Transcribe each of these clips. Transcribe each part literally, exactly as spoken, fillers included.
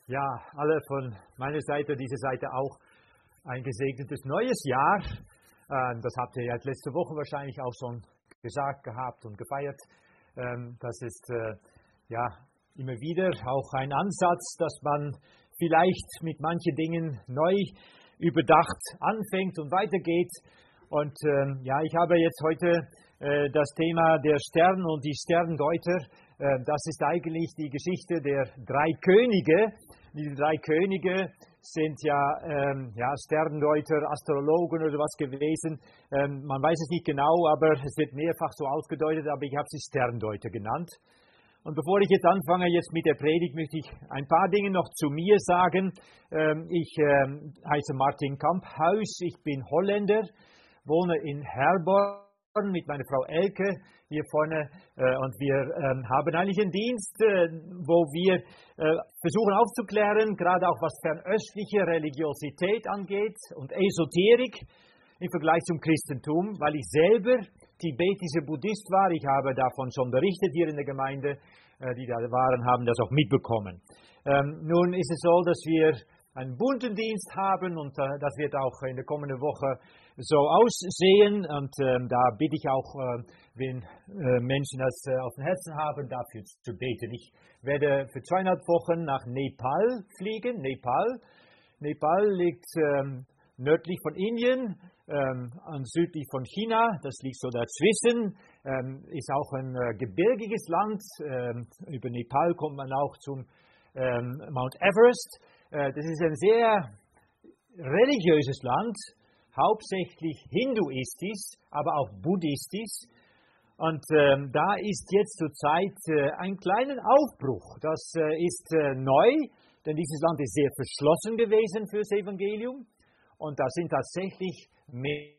Ja, alle von meiner Seite, diese Seite auch ein gesegnetes neues Jahr. Das habt ihr ja letzte Woche wahrscheinlich auch schon gesagt gehabt und gefeiert. Das ist ja immer wieder auch ein Ansatz, dass man vielleicht mit manchen Dingen neu überdacht anfängt und weitergeht. Und ja, ich habe jetzt heute das Thema der Stern und die Sterndeuter. Das ist eigentlich die Geschichte der drei Könige. Die drei Könige sind ja, ähm, ja Sterndeuter, Astrologen oder was gewesen. Ähm, man weiß es nicht genau, aber es wird mehrfach so ausgedeutet, aber ich habe sie Sterndeuter genannt. Und bevor ich jetzt anfange, jetzt mit der Predigt, möchte ich ein paar Dinge noch zu mir sagen. Ähm, ich ähm, heiße Martin Kamphuis, ich bin Holländer, wohne in Herborn mit meiner Frau Elke hier vorne äh, und wir äh, haben eigentlich einen Dienst, äh, wo wir äh, versuchen aufzuklären, gerade auch was fernöstliche Religiosität angeht und Esoterik im Vergleich zum Christentum, weil ich selber tibetischer Buddhist war. Ich habe davon schon berichtet hier in der Gemeinde, äh, die da waren, haben das auch mitbekommen. Ähm, nun ist es so, dass wir einen bunten Dienst haben und äh, das wird auch in der kommenden Woche so aussehen und äh, da bitte ich auch, äh, wenn äh, Menschen das äh, auf dem Herzen haben, dafür zu beten. Ich werde für zweieinhalb Wochen nach Nepal fliegen. Nepal, Nepal liegt ähm, nördlich von Indien ähm, und südlich von China. Das liegt so dazwischen. Ähm, ist auch ein äh, gebirgiges Land. Ähm, über Nepal kommt man auch zum ähm, Mount Everest. Äh, das ist ein sehr religiöses Land, hauptsächlich hinduistisch, aber auch buddhistisch. Und ähm, da ist jetzt zurzeit äh, ein kleiner Aufbruch. Das äh, ist äh, neu, denn dieses Land ist sehr verschlossen gewesen fürs Evangelium. Und da sind tatsächlich mehr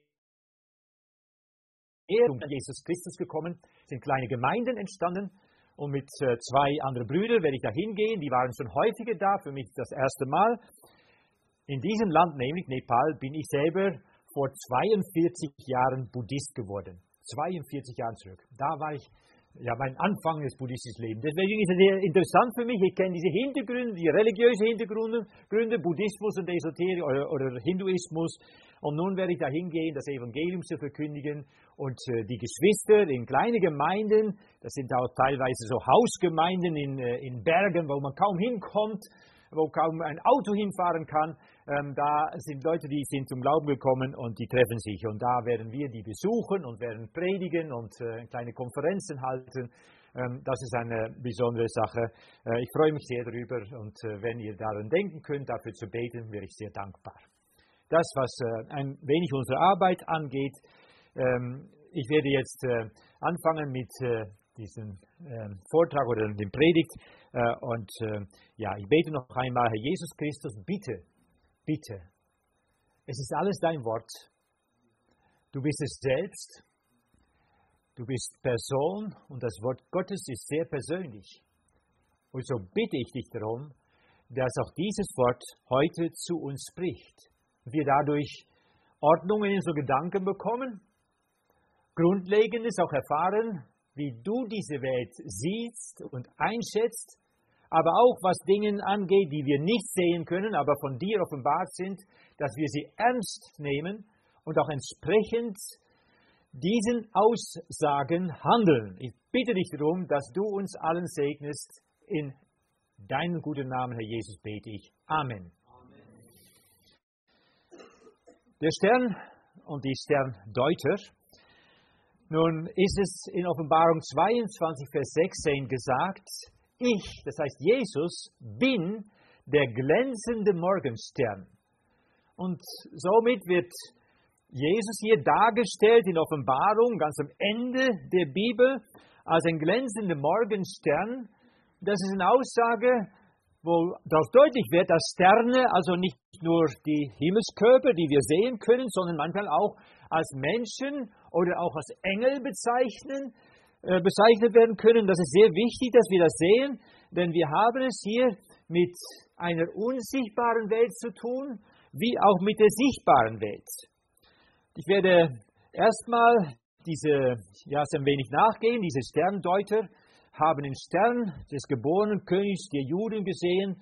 um Jesus Christus gekommen, sind kleine Gemeinden entstanden. Und mit äh, zwei anderen Brüdern werde ich da hingehen. Die waren schon häufiger da, für mich das erste Mal. In diesem Land, nämlich Nepal, bin ich selber vor zweiundvierzig Jahren Buddhist geworden. zweiundvierzig Jahre zurück. Da war ich, ja, mein Anfang des buddhistischen Lebens. Deswegen ist es sehr interessant für mich. Ich kenne diese Hintergründe, die religiösen Hintergründe, Gründe, Buddhismus und Esoterik oder, oder Hinduismus. Und nun werde ich da hingehen, das Evangelium zu verkündigen. Und äh, die Geschwister in kleine Gemeinden, das sind auch teilweise so Hausgemeinden in, äh, in Bergen, wo man kaum hinkommt, wo kaum ein Auto hinfahren kann. Ähm, da sind Leute, die sind zum Glauben gekommen und die treffen sich. Und da werden wir die besuchen und werden predigen und äh, kleine Konferenzen halten. Ähm, das ist eine besondere Sache. Äh, ich freue mich sehr darüber. Und äh, wenn ihr daran denken könnt, dafür zu beten, wäre ich sehr dankbar. Das, was äh, ein wenig unsere Arbeit angeht. Ähm, ich werde jetzt äh, anfangen mit äh, diesem äh, Vortrag oder dem Predigt. Äh, und äh, ja, ich bete noch einmal, Herr Jesus Christus, bitte, bitte, es ist alles dein Wort. Du bist es selbst. Du bist Person und das Wort Gottes ist sehr persönlich. Und so bitte ich dich darum, dass auch dieses Wort heute zu uns spricht. Und wir dadurch Ordnung in unsere Gedanken bekommen, Grundlegendes auch erfahren, wie du diese Welt siehst und einschätzt, aber auch was Dinge angeht, die wir nicht sehen können, aber von dir offenbart sind, dass wir sie ernst nehmen und auch entsprechend diesen Aussagen handeln. Ich bitte dich darum, dass du uns allen segnest. In deinem guten Namen, Herr Jesus, bete ich. Amen. Amen. Der Stern und die Sterndeuter. Nun ist es in Offenbarung zweiundzwanzig, Vers sechzehn gesagt, ich, das heißt Jesus, bin der glänzende Morgenstern. Und somit wird Jesus hier dargestellt in Offenbarung, ganz am Ende der Bibel, als ein glänzender Morgenstern. Das ist eine Aussage, wo darauf deutlich wird, dass Sterne also nicht nur die Himmelskörper, die wir sehen können, sondern manchmal auch als Menschen oder auch als Engel bezeichnen, äh, bezeichnet werden können. Das ist sehr wichtig, dass wir das sehen, denn wir haben es hier mit einer unsichtbaren Welt zu tun, wie auch mit der sichtbaren Welt. Ich werde erstmal diese, ja, ein wenig nachgehen. Diese Sterndeuter haben den Stern des geborenen Königs der Juden gesehen.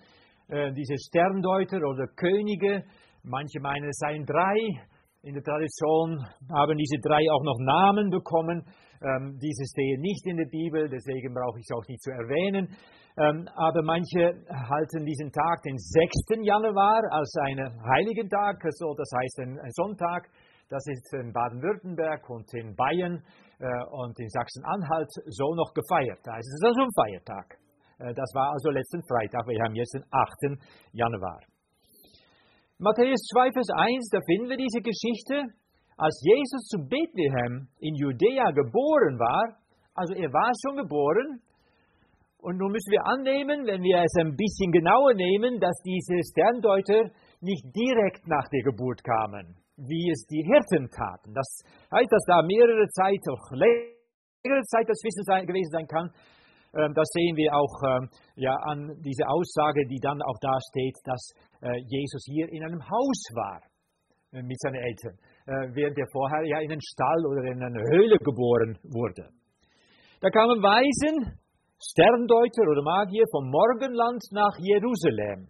äh, diese Sterndeuter oder Könige. Manche meinen, es seien drei. In der Tradition haben diese drei auch noch Namen bekommen. Ähm, diese stehen nicht in der Bibel, deswegen brauche ich es auch nicht zu erwähnen. Ähm, aber manche halten diesen Tag, den sechsten Januar, als einen heiligen Tag, also das heißt ein, ein Sonntag. Das ist in Baden-Württemberg und in Bayern äh, und in Sachsen-Anhalt so noch gefeiert. Da ist es also ein Feiertag. Äh, das war also letzten Freitag. Wir haben jetzt den achten Januar. Matthäus zwei, Vers eins, da finden wir diese Geschichte. Als Jesus zu Bethlehem in Judäa geboren war, also er war schon geboren, und nun müssen wir annehmen, wenn wir es ein bisschen genauer nehmen, dass diese Sterndeuter nicht direkt nach der Geburt kamen, wie es die Hirten taten. Das heißt, dass da mehrere Zeit, auch längere Zeit dazwischen sein, gewesen sein kann. Ähm, das sehen wir auch ähm, ja, an dieser Aussage, die dann auch da steht, dass äh, Jesus hier in einem Haus war äh, mit seinen Eltern, äh, während er vorher ja in einem Stall oder in einer Höhle geboren wurde. Da kamen Weisen, Sterndeuter oder Magier vom Morgenland nach Jerusalem.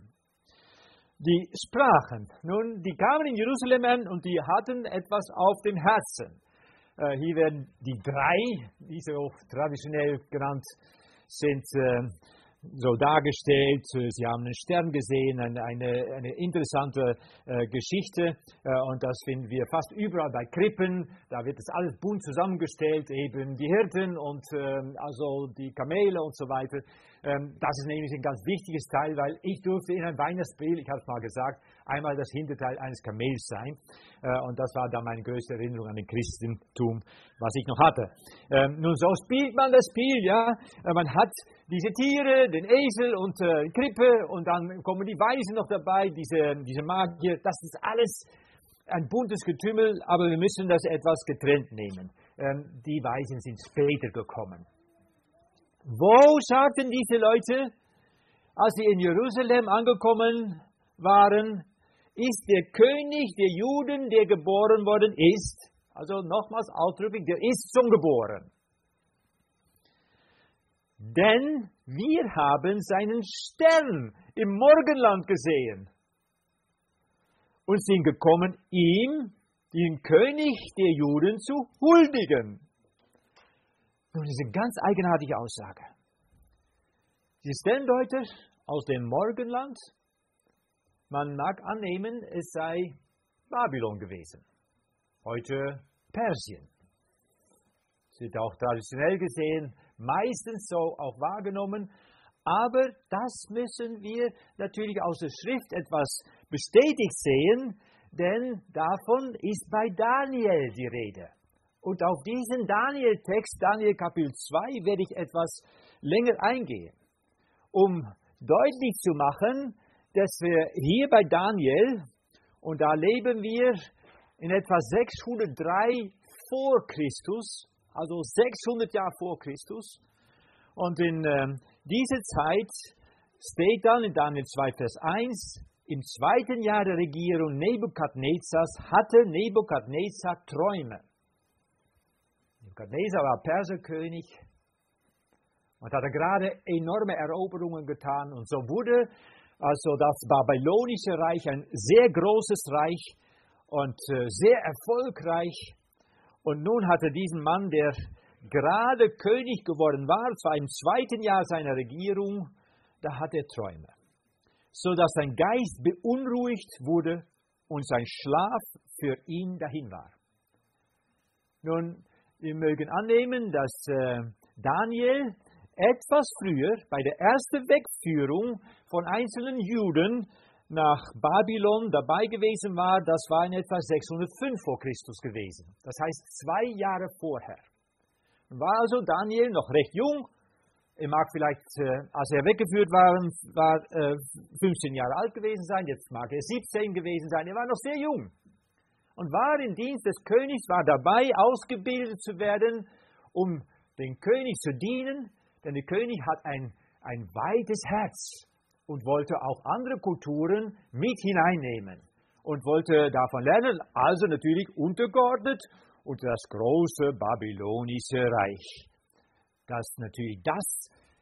Die sprachen. Nun, die kamen in Jerusalem an und die hatten etwas auf dem Herzen. Äh, hier werden die drei, die so traditionell genannt sind, äh, so dargestellt. Sie haben einen Stern gesehen, eine, eine, eine interessante äh, Geschichte. Äh, und das finden wir fast überall bei Krippen. Da wird das alles bunt zusammengestellt, eben die Hirten und äh, also die Kamele und so weiter. Ähm, das ist nämlich ein ganz wichtiges Teil, weil ich durfte in einem Weihnachtsspiel, ich habe es mal gesagt, einmal das Hinterteil eines Kamels sein. Äh, und das war dann meine größte Erinnerung an den Christentum, was ich noch hatte. Ähm, nun, so spielt man das Spiel, ja. Äh, man hat diese Tiere, den Esel und äh, die Krippe und dann kommen die Weisen noch dabei, diese, diese Magier. Das ist alles ein buntes Getümmel, aber wir müssen das etwas getrennt nehmen. Ähm, die Weisen sind später gekommen. Wo sagten diese Leute, als sie in Jerusalem angekommen waren, ist der König der Juden, der geboren worden ist, also nochmals ausdrücklich, der ist schon geboren. Denn wir haben seinen Stern im Morgenland gesehen und sind gekommen, ihm, den König der Juden, zu huldigen. Nun, das ist eine ganz eigenartige Aussage. Die Sterndeuter aus dem Morgenland, man mag annehmen, es sei Babylon gewesen, heute Persien. Es wird auch traditionell gesehen, meistens so auch wahrgenommen, aber das müssen wir natürlich aus der Schrift etwas bestätigt sehen, denn davon ist bei Daniel die Rede. Und auf diesen Daniel-Text, Daniel Kapitel zwei, werde ich etwas länger eingehen, um deutlich zu machen, dass wir hier bei Daniel, und da leben wir in etwa sechshundertdrei vor Christus, also sechshundert Jahre vor Christus, und in äh, dieser Zeit steht dann in Daniel zwei, Vers eins, im zweiten Jahr der Regierung Nebukadnezars hatte Nebukadnezar Träume. Nebukadnezar war Perserkönig und hatte gerade enorme Eroberungen getan. Und so wurde also das babylonische Reich ein sehr großes Reich und äh, sehr erfolgreich. Und nun hatte diesen Mann, der gerade König geworden war, zwar im zweiten Jahr seiner Regierung, da hat er Träume, sodass sein Geist beunruhigt wurde und sein Schlaf für ihn dahin war. Nun, wir mögen annehmen, dass äh, Daniel etwas früher bei der ersten Wegführung von einzelnen Juden nach Babylon dabei gewesen war. Das war in etwa sechshundertfünf vor Christus gewesen. Das heißt zwei Jahre vorher. War also Daniel noch recht jung. Er mag vielleicht, äh, als er weggeführt war, war äh, fünfzehn Jahre alt gewesen sein. Jetzt mag er siebzehn gewesen sein. Er war noch sehr jung. Und war im Dienst des Königs, war dabei, ausgebildet zu werden, um den König zu dienen. Denn der König hat ein, ein weites Herz und wollte auch andere Kulturen mit hineinnehmen und wollte davon lernen, also natürlich untergeordnet unter das große babylonische Reich, das natürlich das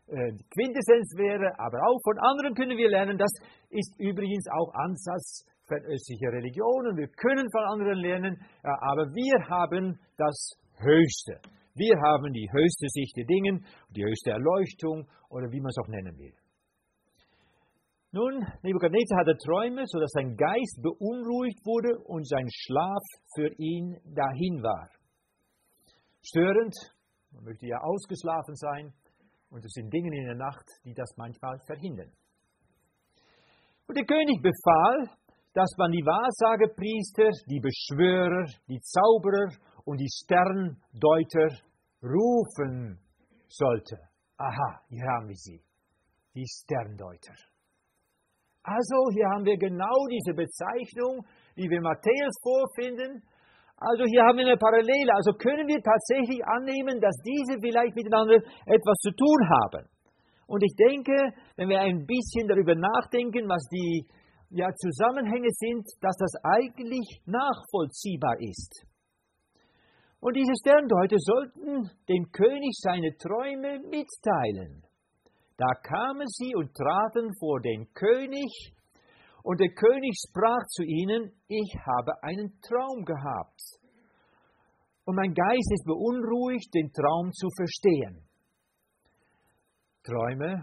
äh, die Quintessenz wäre, aber auch von anderen können wir lernen. Das ist übrigens auch Ansatz fernöstlicher Religionen. Wir können von anderen lernen, äh, aber wir haben das Höchste. Wir haben die höchste Sicht der Dinge, die höchste Erleuchtung oder wie man es auch nennen will. Nun, Nebukadnezar hatte Träume, sodass sein Geist beunruhigt wurde und sein Schlaf für ihn dahin war. Störend, man möchte ja ausgeschlafen sein und es sind Dinge in der Nacht, die das manchmal verhindern. Und der König befahl, dass man die Wahrsagepriester, die Beschwörer, die Zauberer und die Sterndeuter rufen sollte. Aha, hier haben wir sie, die Sterndeuter. Also hier haben wir genau diese Bezeichnung, die wir Matthäus vorfinden. Also hier haben wir eine Parallele. Also können wir tatsächlich annehmen, dass diese vielleicht miteinander etwas zu tun haben. Und ich denke, wenn wir ein bisschen darüber nachdenken, was die ja, Zusammenhänge sind, dass das eigentlich nachvollziehbar ist. Und diese Sterndeuter sollten dem König seine Träume mitteilen. Da kamen sie und traten vor den König, und der König sprach zu ihnen, ich habe einen Traum gehabt. Und mein Geist ist beunruhigt, den Traum zu verstehen. Träume,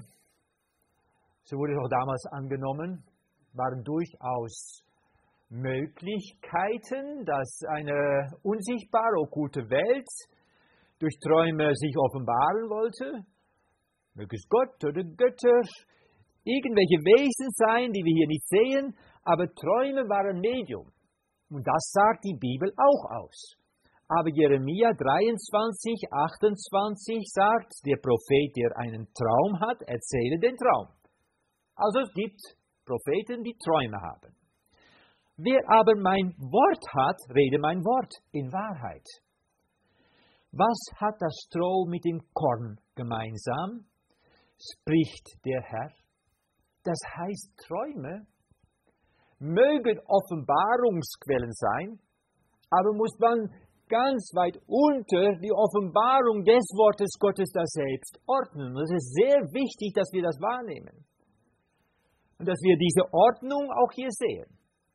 so wurde es auch damals angenommen, waren durchaus Möglichkeiten, dass eine unsichtbare, okkulte Welt durch Träume sich offenbaren wollte. Möge es Gott oder Götter, irgendwelche Wesen sein, die wir hier nicht sehen, aber Träume waren Medium. Und das sagt die Bibel auch aus. Aber Jeremia dreiundzwanzig, achtundzwanzig sagt, der Prophet, der einen Traum hat, erzähle den Traum. Also es gibt Propheten, die Träume haben. Wer aber mein Wort hat, rede mein Wort in Wahrheit. Was hat das Stroh mit dem Korn gemeinsam? Spricht der Herr. Das heißt, Träume mögen Offenbarungsquellen sein, aber muss man ganz weit unter die Offenbarung des Wortes Gottes da selbst ordnen. Und es ist sehr wichtig, dass wir das wahrnehmen. Und dass wir diese Ordnung auch hier sehen.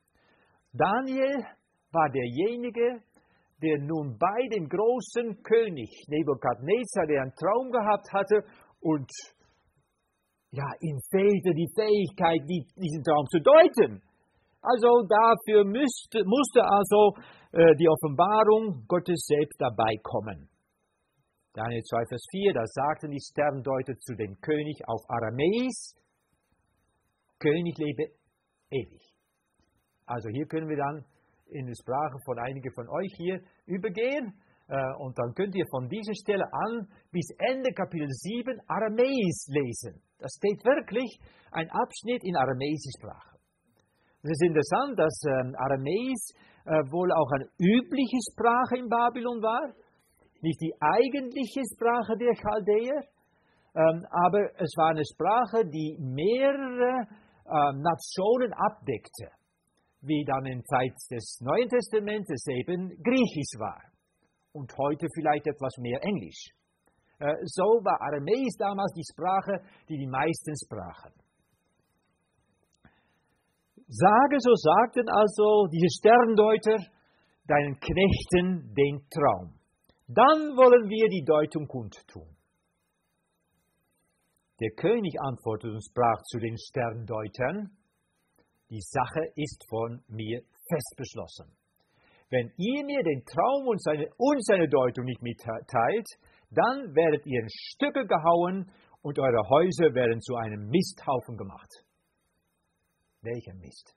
Daniel war derjenige, der nun bei dem großen König Nebukadnezar, der einen Traum gehabt hatte und ja, ihm fehlte die Fähigkeit, die, diesen Traum zu deuten. Also dafür müsste, musste also äh, die Offenbarung Gottes selbst dabei kommen. Daniel zwei, Vers vier, da sagten die Sterndeuter zu dem König auf Aramäisch, König lebe ewig. Also hier können wir dann in die Sprache von einigen von euch hier übergehen. Äh, und dann könnt ihr von dieser Stelle an bis Ende Kapitel sieben Aramäisch lesen. Das steht wirklich ein Abschnitt in aramäischer Sprache. Es ist interessant, dass ähm, Aramäisch äh, wohl auch eine übliche Sprache in Babylon war. Nicht die eigentliche Sprache der Chaldäer, ähm, aber es war eine Sprache, die mehrere äh, Nationen abdeckte, wie dann in Zeit des Neuen Testamentes eben Griechisch war und heute vielleicht etwas mehr Englisch. Äh, so war Aramäisch damals die Sprache, die die meisten sprachen. Sage, so sagten also diese Sterndeuter deinen Knechten den Traum. Dann wollen wir die Deutung kundtun. Der König antwortete und sprach zu den Sterndeutern, die Sache ist von mir fest beschlossen. Wenn ihr mir den Traum und seine, und seine Deutung nicht mitteilt, dann werdet ihr in Stücke gehauen und eure Häuser werden zu einem Misthaufen gemacht. Welcher Mist?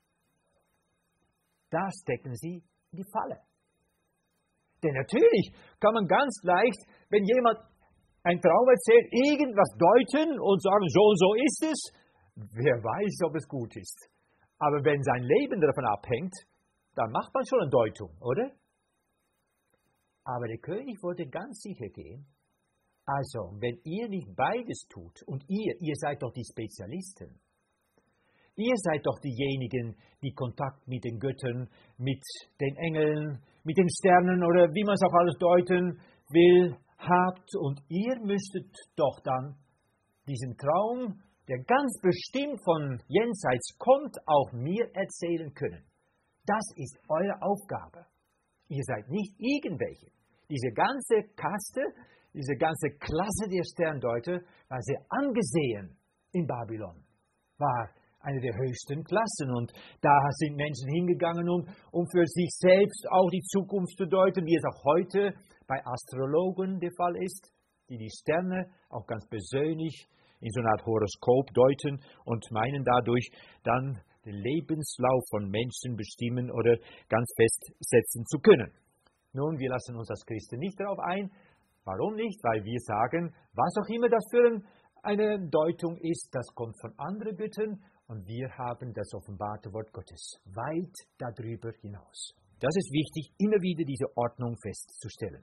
Da stecken sie in die Falle. Denn natürlich kann man ganz leicht, wenn jemand einen Traum erzählt, irgendwas deuten und sagen, so und so ist es. Wer weiß, ob es gut ist. Aber wenn sein Leben davon abhängt, dann macht man schon eine Deutung, oder? Aber der König wollte ganz sicher gehen. Also, wenn ihr nicht beides tut, und ihr, ihr seid doch die Spezialisten, ihr seid doch diejenigen, die Kontakt mit den Göttern, mit den Engeln, mit den Sternen oder wie man es auch alles deuten will, habt, und ihr müsstet doch dann diesen Traum, der ganz bestimmt von jenseits kommt, auch mir erzählen können. Das ist eure Aufgabe. Ihr seid nicht irgendwelche. Diese ganze Kaste, diese ganze Klasse der Sterndeuter war sehr angesehen in Babylon, war eine der höchsten Klassen. Und da sind Menschen hingegangen, um, um für sich selbst auch die Zukunft zu deuten, wie es auch heute bei Astrologen der Fall ist, die die Sterne auch ganz persönlich in so einer Art Horoskop deuten und meinen dadurch dann den Lebenslauf von Menschen bestimmen oder ganz festsetzen zu können. Nun, wir lassen uns als Christen nicht darauf ein. Warum nicht? Weil wir sagen, was auch immer das für eine Deutung ist, das kommt von anderen Göttern und wir haben das offenbarte Wort Gottes weit darüber hinaus. Das ist wichtig, immer wieder diese Ordnung festzustellen.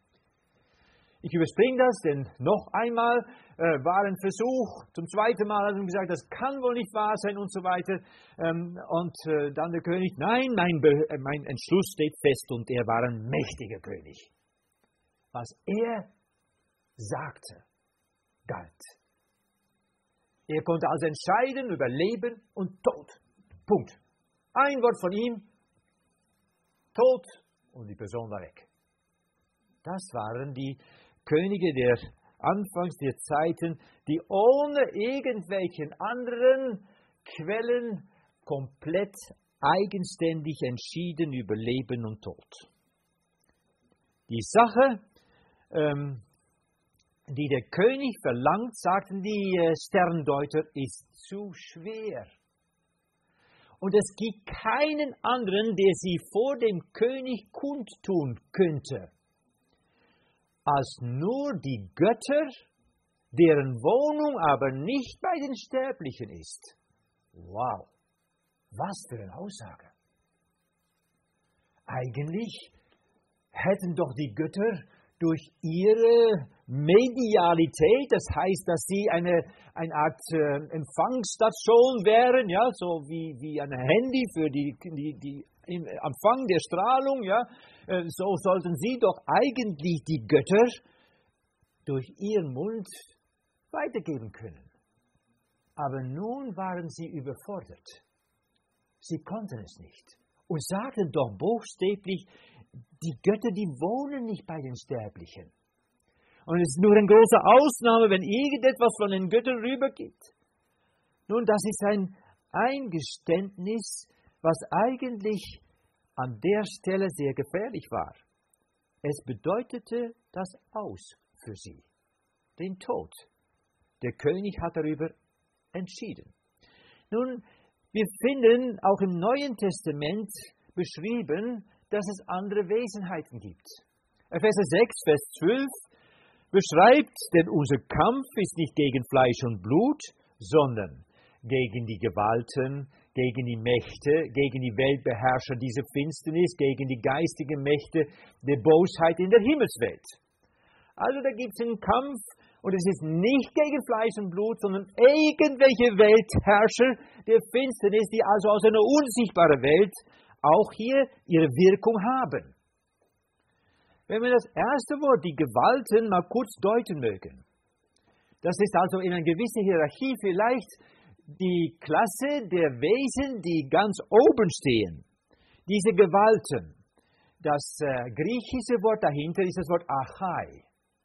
Ich überspringe das, denn noch einmal äh, war ein Versuch, zum zweiten Mal hat er gesagt, das kann wohl nicht wahr sein und so weiter. Ähm, und äh, dann der König, nein, mein, Be- äh, mein Entschluss steht fest und er war ein mächtiger König. Was er sagte, galt. Er konnte also entscheiden über Leben und Tod. Punkt. Ein Wort von ihm, Tod und die Person war weg. Das waren die Könige der Anfangs der Zeiten, die ohne irgendwelchen anderen Quellen komplett eigenständig entschieden über Leben und Tod. Die Sache, ähm, die der König verlangt, sagten die äh, Sterndeuter, ist zu schwer. Und es gibt keinen anderen, der sie vor dem König kundtun könnte, als nur die Götter, deren Wohnung aber nicht bei den Sterblichen ist. Wow, was für eine Aussage. Eigentlich hätten doch die Götter durch ihre Medialität, das heißt, dass sie eine, eine Art äh, Empfangsstation wären, ja, so wie, wie ein Handy für die, die, die im Empfang der Strahlung, ja, äh, so sollten sie doch eigentlich die Götter durch ihren Mund weitergeben können. Aber nun waren sie überfordert. Sie konnten es nicht und sagten doch buchstäblich, die Götter, die wohnen nicht bei den Sterblichen. Und es ist nur eine große Ausnahme, wenn irgendetwas von den Göttern rübergeht. Nun, das ist ein Eingeständnis, was eigentlich an der Stelle sehr gefährlich war. Es bedeutete das Aus für sie, den Tod. Der König hat darüber entschieden. Nun, wir finden auch im Neuen Testament beschrieben, dass es andere Wesenheiten gibt. Epheser sechs, Vers zwölf beschreibt, denn unser Kampf ist nicht gegen Fleisch und Blut, sondern gegen die Gewalten, gegen die Mächte, gegen die Weltbeherrscher dieser Finsternis, gegen die geistigen Mächte der Bosheit in der Himmelswelt. Also da gibt es einen Kampf und es ist nicht gegen Fleisch und Blut, sondern irgendwelche Weltherrscher der Finsternis, die also aus einer unsichtbaren Welt auch hier ihre Wirkung haben. Wenn wir das erste Wort, die Gewalten, mal kurz deuten mögen. Das ist also in einer gewissen Hierarchie vielleicht die Klasse der Wesen, die ganz oben stehen. Diese Gewalten. Das äh, griechische Wort dahinter ist das Wort Archai.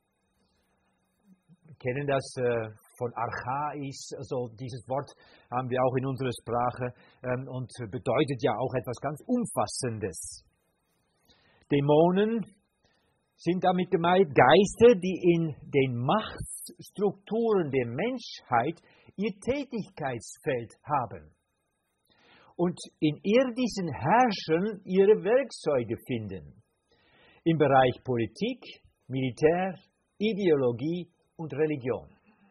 Wir kennen das äh, von Archais, also dieses Wort haben wir auch in unserer Sprache ähm, und bedeutet ja auch etwas ganz Umfassendes. Dämonen sind damit gemeint Geister, die in den Machtstrukturen der Menschheit ihr Tätigkeitsfeld haben und in irdischen Herrschern ihre Werkzeuge finden. Im Bereich Politik, Militär, Ideologie und Religion.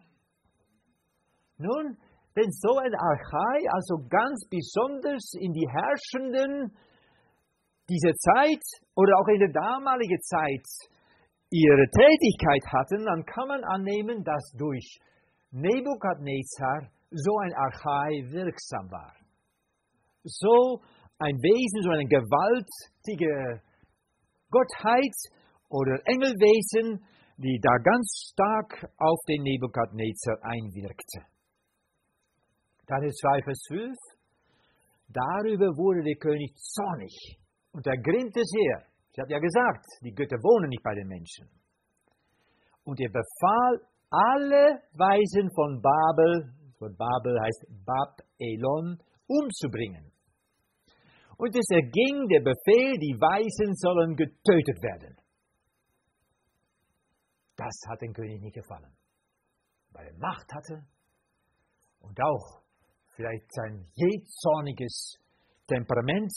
Nun, wenn so ein Archai also ganz besonders in die Herrschenden dieser Zeit oder auch in der damaligen Zeit ihre Tätigkeit hatten, dann kann man annehmen, dass durch Nebukadnezar so ein Archai wirksam war. So ein Wesen, so eine gewaltige Gottheit oder Engelwesen, die da ganz stark auf den Nebukadnezar einwirkte. Daniel zwei, Vers fünf. Darüber wurde der König zornig und ergrimmte sehr. Ich habe ja gesagt, die Götter wohnen nicht bei den Menschen. Und er befahl, alle Weisen von Babel, das Wort Babel heißt Bab-Elon, umzubringen. Und es erging der Befehl, die Weisen sollen getötet werden. Das hat dem König nicht gefallen, weil er Macht hatte und auch vielleicht sein jähzorniges Temperament,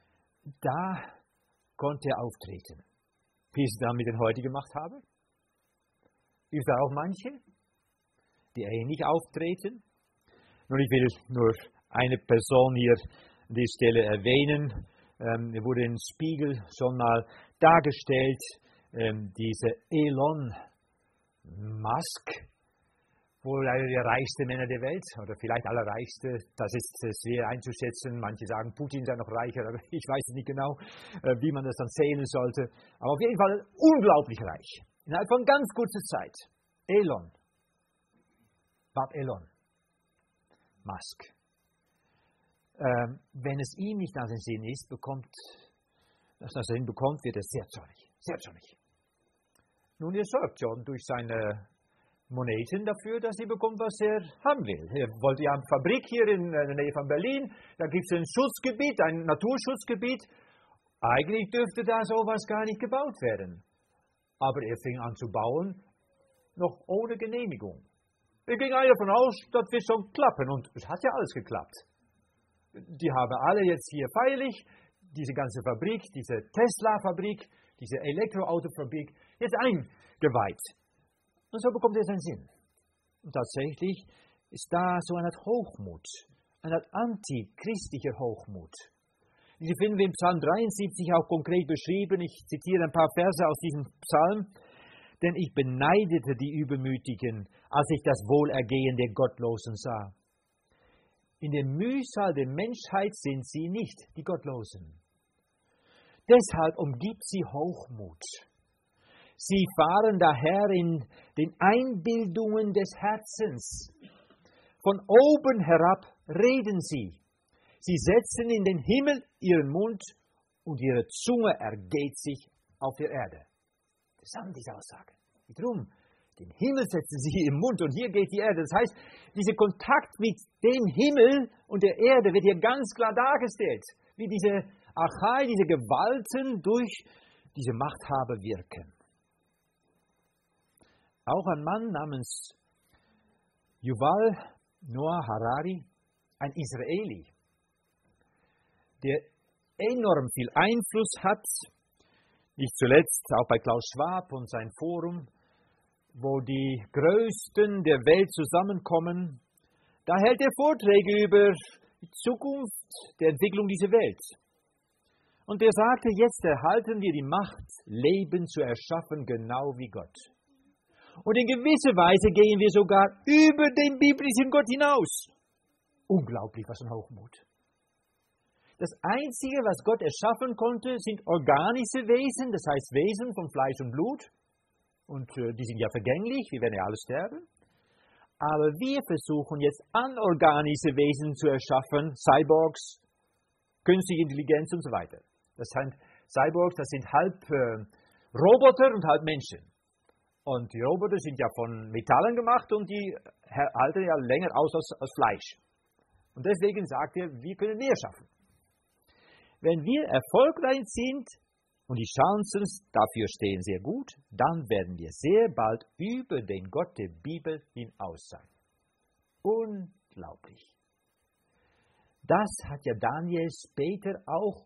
da konnte er auftreten. Wie ich es dann mit den heute gemacht habe. Gibt es da auch manche, die ähnlich auftreten? Nun, ich will nur eine Person hier an dieser Stelle erwähnen. Ähm, er wurde im Spiegel schon mal dargestellt, ähm, diese Elon Musk, wohl einer der reichsten Männer der Welt, oder vielleicht allerreichste, das ist schwer einzuschätzen. Manche sagen, Putin sei noch reicher, aber ich weiß es nicht genau, äh, wie man das dann zählen sollte. Aber auf jeden Fall unglaublich reich. Innerhalb von ganz kurzer Zeit. Elon. Bab Elon. Musk. Ähm, wenn es ihm nicht nach dem Sinn ist, bekommt, das nach dem Sinn bekommt, wird er sehr zornig. Sehr zornig. Nun, er sorgt schon durch seine Moneten dafür, dass er bekommt, was er haben will. Er wollte ja eine Fabrik hier in der Nähe von Berlin, da gibt es ein Schutzgebiet, ein Naturschutzgebiet. Eigentlich dürfte da sowas gar nicht gebaut werden. Aber er fing an zu bauen, noch ohne Genehmigung. Er ging alle davon aus, das wird schon klappen, und es hat ja alles geklappt. Die haben alle jetzt hier feierlich diese ganze Fabrik, diese Tesla-Fabrik, diese Elektroautofabrik jetzt eingeweiht. Und so bekommt er seinen Sinn. Und tatsächlich ist da so eine Art Hochmut, eine Art antichristlicher Hochmut. Diese finden wir im Psalm dreiundsiebzig auch konkret beschrieben. Ich zitiere ein paar Verse aus diesem Psalm. Denn ich beneidete die Übermütigen, als ich das Wohlergehen der Gottlosen sah. In der Mühsal der Menschheit sind sie nicht, die Gottlosen. Deshalb umgibt sie Hochmut. Sie fahren daher in den Einbildungen des Herzens. Von oben herab reden sie. Sie setzen in den Himmel ihren Mund und ihre Zunge ergeht sich auf der Erde. Interessant, diese Aussage. Darum, den Himmel setzen sie im Mund und hier geht die Erde. Das heißt, dieser Kontakt mit dem Himmel und der Erde wird hier ganz klar dargestellt, wie diese Achai, diese Gewalten durch diese Machthaber wirken. Auch ein Mann namens Yuval Noah Harari, ein Israeli, der enorm viel Einfluss hat, nicht zuletzt auch bei Klaus Schwab und sein Forum, wo die Größten der Welt zusammenkommen. Da hält er Vorträge über die Zukunft der Entwicklung dieser Welt. Und er sagte, jetzt erhalten wir die Macht, Leben zu erschaffen, genau wie Gott. Und in gewisser Weise gehen wir sogar über den biblischen Gott hinaus. Unglaublich, was ein Hochmut. Das Einzige, was Gott erschaffen konnte, sind organische Wesen, das heißt Wesen von Fleisch und Blut. Und äh, die sind ja vergänglich, wir werden ja alle sterben. Aber wir versuchen jetzt anorganische Wesen zu erschaffen, Cyborgs, künstliche Intelligenz und so weiter. Das sind Cyborgs, das sind halb äh, Roboter und halb Menschen. Und die Roboter sind ja von Metallen gemacht und die halten ja länger aus als, als Fleisch. Und deswegen sagt er, wir können mehr schaffen. Wenn wir erfolgreich sind und die Chancen dafür stehen sehr gut, dann werden wir sehr bald über den Gott der Bibel hinaus sein. Unglaublich. Das hat ja Daniel später auch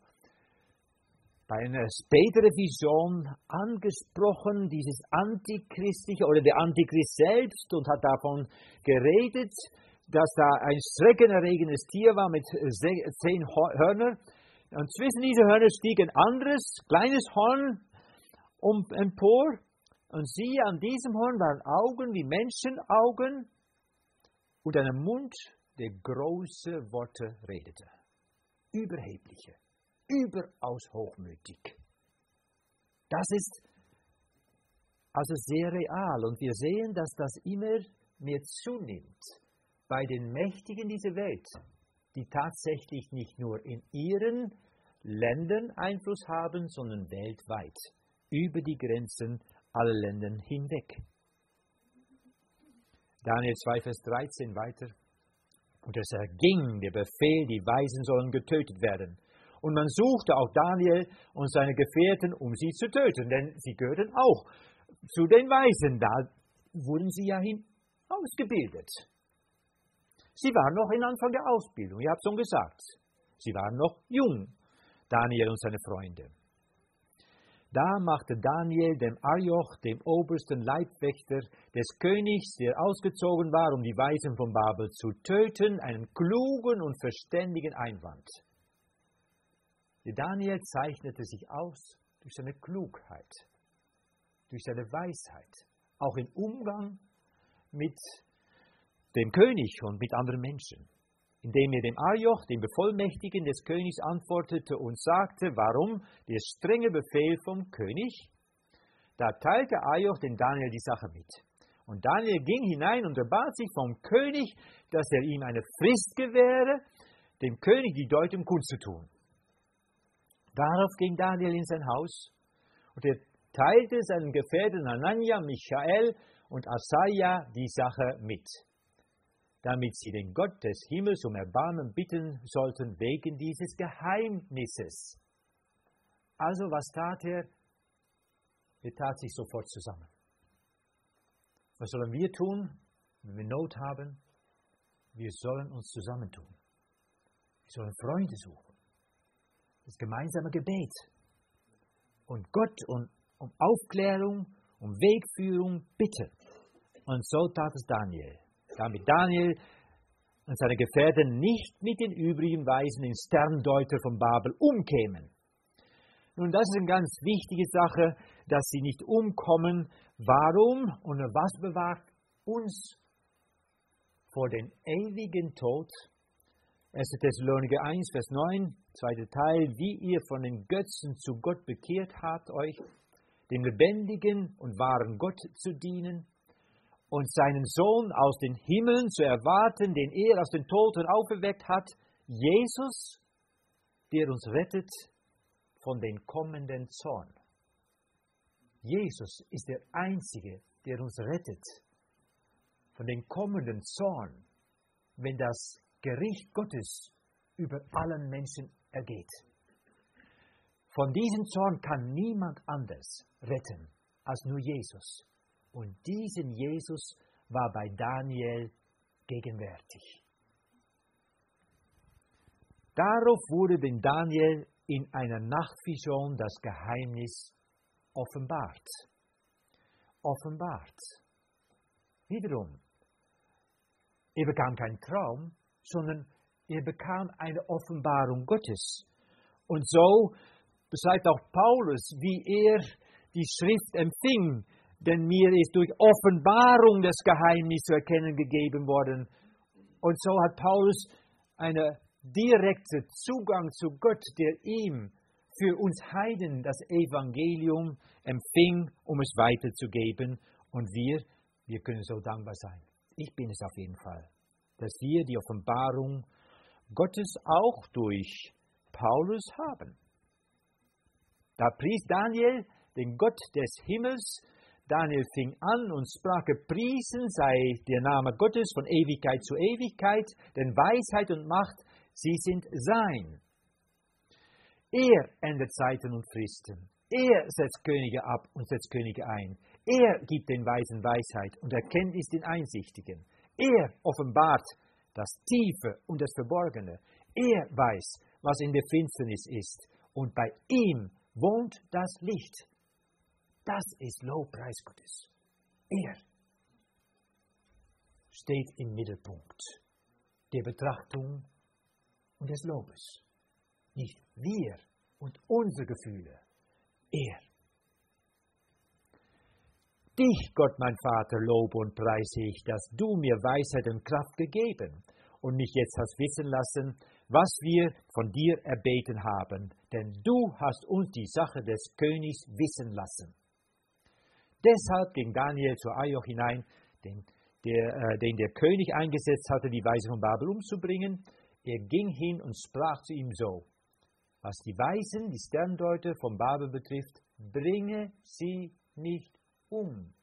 bei einer späteren Vision angesprochen, dieses Antichristliche oder der Antichrist selbst, und hat davon geredet, dass da ein schreckenerregendes Tier war mit zehn Hörnern. Und zwischen diese Hörner stieg ein anderes, kleines Horn um, empor. Und siehe, an diesem Horn waren Augen wie Menschenaugen und einen Mund, der große Worte redete. Überhebliche, überaus hochmütig. Das ist Also sehr real. Und wir sehen, dass das immer mehr zunimmt bei den Mächtigen dieser Welt, die tatsächlich nicht nur in ihren Ländern Einfluss haben, sondern weltweit, über die Grenzen aller Länder hinweg. Daniel zwei, Vers dreizehn weiter. Und es erging der Befehl, die Weisen sollen getötet werden. Und man suchte auch Daniel und seine Gefährten, um sie zu töten, denn sie gehörten auch zu den Weisen. Da wurden sie ja hin ausgebildet. Sie waren noch in Anfang der Ausbildung, ich habe es schon gesagt. Sie waren noch jung, Daniel und seine Freunde. Da machte Daniel dem Arioch, dem obersten Leibwächter des Königs, der ausgezogen war, um die Weisen von Babel zu töten, einen klugen und verständigen Einwand. Der Daniel zeichnete sich aus durch seine Klugheit, durch seine Weisheit, auch im Umgang mit dem König und mit anderen Menschen, indem er dem Arioch, dem Bevollmächtigen des Königs, antwortete und sagte, warum der strenge Befehl vom König? Da teilte Arioch den Daniel die Sache mit. Und Daniel ging hinein und erbat sich vom König, dass er ihm eine Frist gewähre, dem König die Deutung kundzutun. Darauf ging Daniel in sein Haus und er teilte seinen Gefährten Hanania, Michael und Asaja die Sache mit, damit sie den Gott des Himmels um Erbarmen bitten sollten wegen dieses Geheimnisses. Also was tat er? Er tat sich sofort zusammen. Was sollen wir tun, wenn wir Not haben? Wir sollen uns zusammentun. Wir sollen Freunde suchen. Das gemeinsame Gebet. Und Gott um, um Aufklärung, um Wegführung bitten. Und so tat es Daniel. Damit Daniel und seine Gefährten nicht mit den übrigen Weisen in Sterndeuter von Babel umkämen. Nun, das ist eine ganz wichtige Sache, dass sie nicht umkommen. Warum und was bewahrt uns vor dem ewigen Tod? erster Thessalonicher eins, Vers neun, zweiter Teil, wie ihr von den Götzen zu Gott bekehrt habt euch, dem lebendigen und wahren Gott zu dienen und seinen Sohn aus den Himmeln zu erwarten, den er aus den Toten auferweckt hat, Jesus, der uns rettet von dem kommenden Zorn. Jesus ist der Einzige, der uns rettet von dem kommenden Zorn, wenn das Gericht Gottes über allen Menschen ergeht. Von diesem Zorn kann niemand anders retten als nur Jesus. Und diesen Jesus war bei Daniel gegenwärtig. Darauf wurde dem Daniel in einer Nachtvision das Geheimnis offenbart. Offenbart. Wiederum, er bekam keinen Traum, sondern er bekam eine Offenbarung Gottes. Und so beschreibt auch Paulus, wie er die Schrift empfing, denn mir ist durch Offenbarung das Geheimnis zu erkennen gegeben worden. Und so hat Paulus einen direkten Zugang zu Gott, der ihm für uns Heiden das Evangelium empfing, um es weiterzugeben. Und wir, wir können so dankbar sein. Ich bin es auf jeden Fall, dass wir die Offenbarung Gottes auch durch Paulus haben. Da pries Daniel den Gott des Himmels. Daniel fing an und sprach, gepriesen sei der Name Gottes von Ewigkeit zu Ewigkeit, denn Weisheit und Macht, sie sind sein. Er ändert Zeiten und Fristen. Er setzt Könige ab und setzt Könige ein. Er gibt den Weisen Weisheit und Erkenntnis den Einsichtigen. Er offenbart das Tiefe und das Verborgene. Er weiß, was in der Finsternis ist. Und bei ihm wohnt das Licht. Das ist Lobpreis Gottes. Er steht im Mittelpunkt der Betrachtung und des Lobes. Nicht wir und unsere Gefühle. Er. Dich, Gott, mein Vater, lobe und preise ich, dass du mir Weisheit und Kraft gegeben und mich jetzt hast wissen lassen, was wir von dir erbeten haben, denn du hast uns die Sache des Königs wissen lassen. Deshalb ging Daniel zu Arioch hinein, den der, äh, den der König eingesetzt hatte, die Weise von Babel umzubringen. Er ging hin und sprach zu ihm so: Was die Weisen, die Sterndeuter von Babel betrifft, bringe sie nicht um.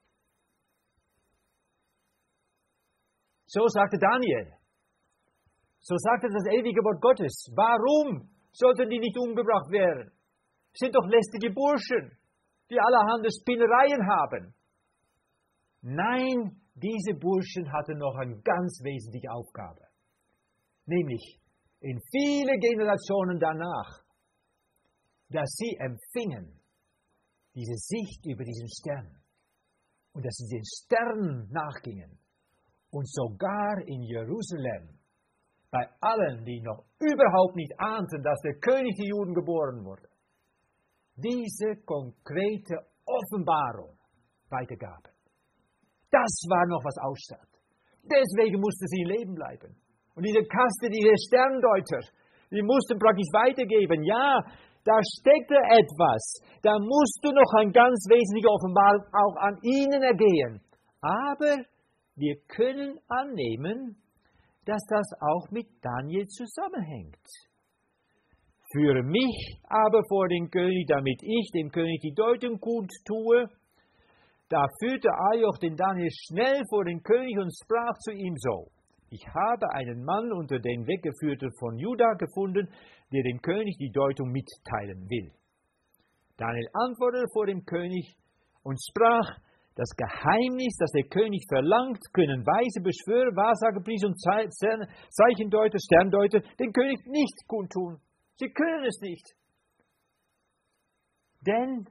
So sagte Daniel. So sagte das ewige Wort Gottes. Warum sollten die nicht umgebracht werden? Sind doch lästige Burschen, die allerhand Spinnereien haben. Nein, diese Burschen hatten noch eine ganz wesentliche Aufgabe. Nämlich in viele Generationen danach, dass sie empfingen diese Sicht über diesen Stern und dass sie den Sternen nachgingen und sogar in Jerusalem bei allen, die noch überhaupt nicht ahnten, dass der König der Juden geboren wurde, diese konkrete Offenbarung weitergaben. Das war noch was ausstand. Deswegen musste sie im Leben bleiben. Und diese Kaste, diese Sterndeuter, die mussten praktisch weitergeben. Ja, da steckte etwas. Da musste noch eine ganz wesentliche Offenbarung auch an ihnen ergehen. Aber wir können annehmen, dass das auch mit Daniel zusammenhängt. Führe mich aber vor den König, damit ich dem König die Deutung kundtue. Da führte Arioch den Daniel schnell vor den König und sprach zu ihm so: Ich habe einen Mann unter den Weggeführten von Juda gefunden, der dem König die Deutung mitteilen will. Daniel antwortete vor dem König und sprach: Das Geheimnis, das der König verlangt, können Weise, Beschwörer, Wahrsager, Priester und Zeichendeuter, Sterndeuter den König nicht kundtun. Sie können es nicht. Denn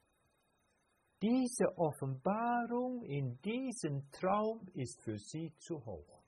diese Offenbarung in diesem Traum ist für sie zu hoch.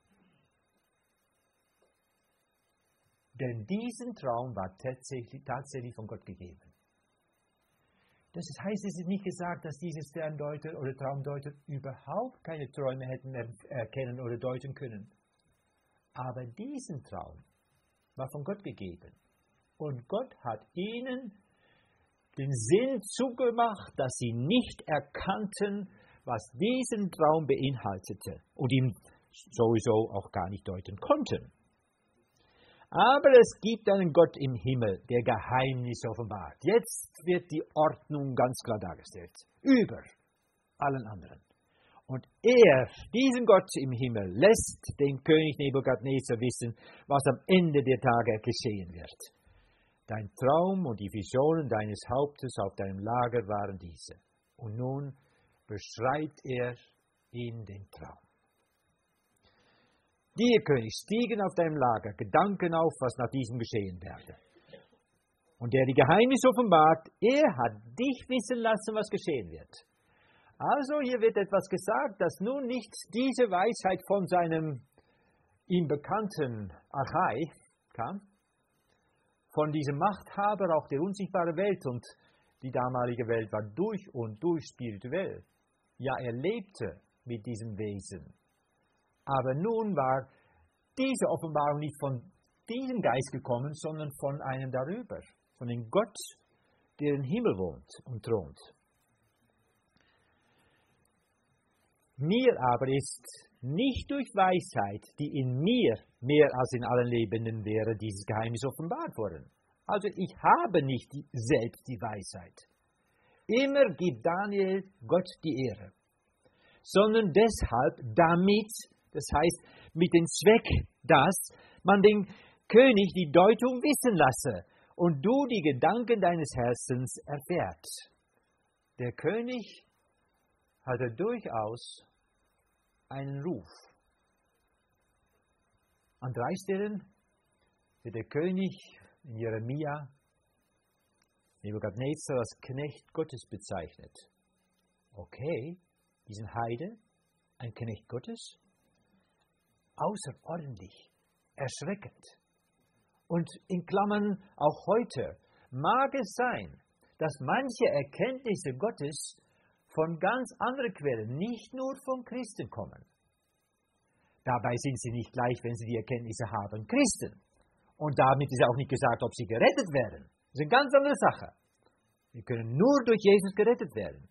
Denn diesen Traum war tatsächlich, tatsächlich von Gott gegeben. Das heißt, es ist nicht gesagt, dass diese Sterndeuter oder Traumdeuter überhaupt keine Träume hätten erkennen oder deuten können. Aber diesen Traum war von Gott gegeben. Und Gott hat ihnen den Sinn zugemacht, dass sie nicht erkannten, was diesen Traum beinhaltete und ihn sowieso auch gar nicht deuten konnten. Aber es gibt einen Gott im Himmel, der Geheimnisse offenbart. Jetzt wird die Ordnung ganz klar dargestellt, über allen anderen. Und er, diesen Gott im Himmel, lässt den König Nebukadnezar wissen, was am Ende der Tage geschehen wird. Dein Traum und die Visionen deines Hauptes auf deinem Lager waren diese. Und nun beschreibt er in den Traum. Dir, König, stiegen auf deinem Lager Gedanken auf, was nach diesem geschehen werde. Und der die Geheimnisse offenbart, er hat dich wissen lassen, was geschehen wird. Also hier wird etwas gesagt, dass nun nicht diese Weisheit von seinem ihm bekannten Archai kam, von diesem Machthaber auch der unsichtbaren Welt, und die damalige Welt war durch und durch spirituell. Ja, er lebte mit diesem Wesen. Aber nun war diese Offenbarung nicht von diesem Geist gekommen, sondern von einem darüber, von dem Gott, der im Himmel wohnt und thront. Mir aber ist nicht durch Weisheit, die in mir mehr als in allen Lebenden wäre, dieses Geheimnis offenbart worden. Also ich habe nicht die, selbst die Weisheit. Immer gibt Daniel Gott die Ehre. Sondern deshalb damit, das heißt mit dem Zweck, dass man den König die Deutung wissen lasse und du die Gedanken deines Herzens erfährt. Der König hatte durchaus einen Ruf. An drei Stellen wird der König in Jeremia Nebukadnezar als Knecht Gottes bezeichnet. Okay, diesen Heide, ein Knecht Gottes, außerordentlich, erschreckend. Und in Klammern auch heute mag es sein, dass manche Erkenntnisse Gottes von ganz anderen Quellen, nicht nur von Christen kommen. Dabei sind sie nicht gleich, wenn sie die Erkenntnisse haben, Christen. Und damit ist auch nicht gesagt, ob sie gerettet werden. Das ist eine ganz andere Sache. Wir können nur durch Jesus gerettet werden.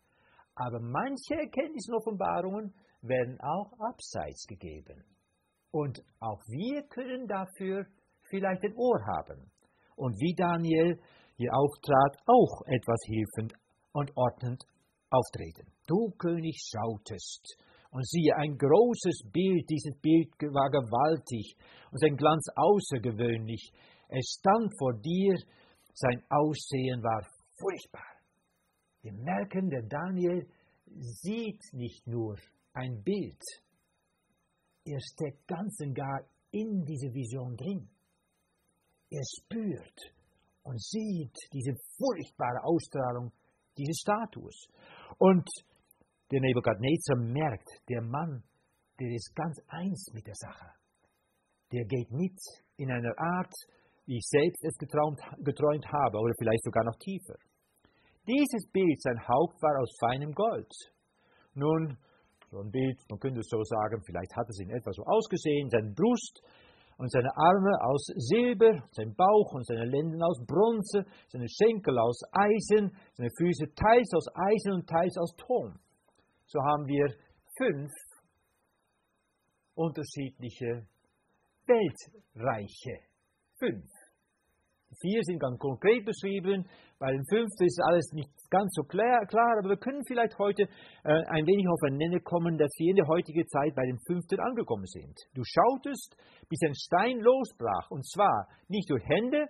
Aber manche Erkenntnisse und Offenbarungen werden auch abseits gegeben. Und auch wir können dafür vielleicht ein Ohr haben. Und wie Daniel hier auftrat, auch etwas hilfend und ordnend auftreten. Du, König, schautest. Und siehe, ein großes Bild, dieses Bild war gewaltig und sein Glanz außergewöhnlich. Es stand vor dir, sein Aussehen war furchtbar. Wir merken, der Daniel sieht nicht nur ein Bild, er steckt ganz und gar in diese Vision drin. Er spürt und sieht diese furchtbare Ausstrahlung dieses Statues. Und der Nebukadnezar merkt, der Mann, der ist ganz eins mit der Sache. Der geht mit in einer Art, wie ich selbst es geträumt, geträumt habe, oder vielleicht sogar noch tiefer. Dieses Bild, sein Haupt war aus feinem Gold. Nun, so ein Bild, man könnte es so sagen, vielleicht hat es in etwa so ausgesehen, seine Brust und seine Arme aus Silber, sein Bauch und seine Lenden aus Bronze, seine Schenkel aus Eisen, seine Füße teils aus Eisen und teils aus Ton. So haben wir fünf unterschiedliche Weltreiche. Fünf. Vier sind ganz konkret beschrieben, bei den fünften ist alles nicht ganz so klar, klar, aber wir können vielleicht heute äh, ein wenig auf ein Nenner kommen, dass wir in der heutigen Zeit bei den fünften angekommen sind. Du schautest, bis ein Stein losbrach, und zwar nicht durch Hände,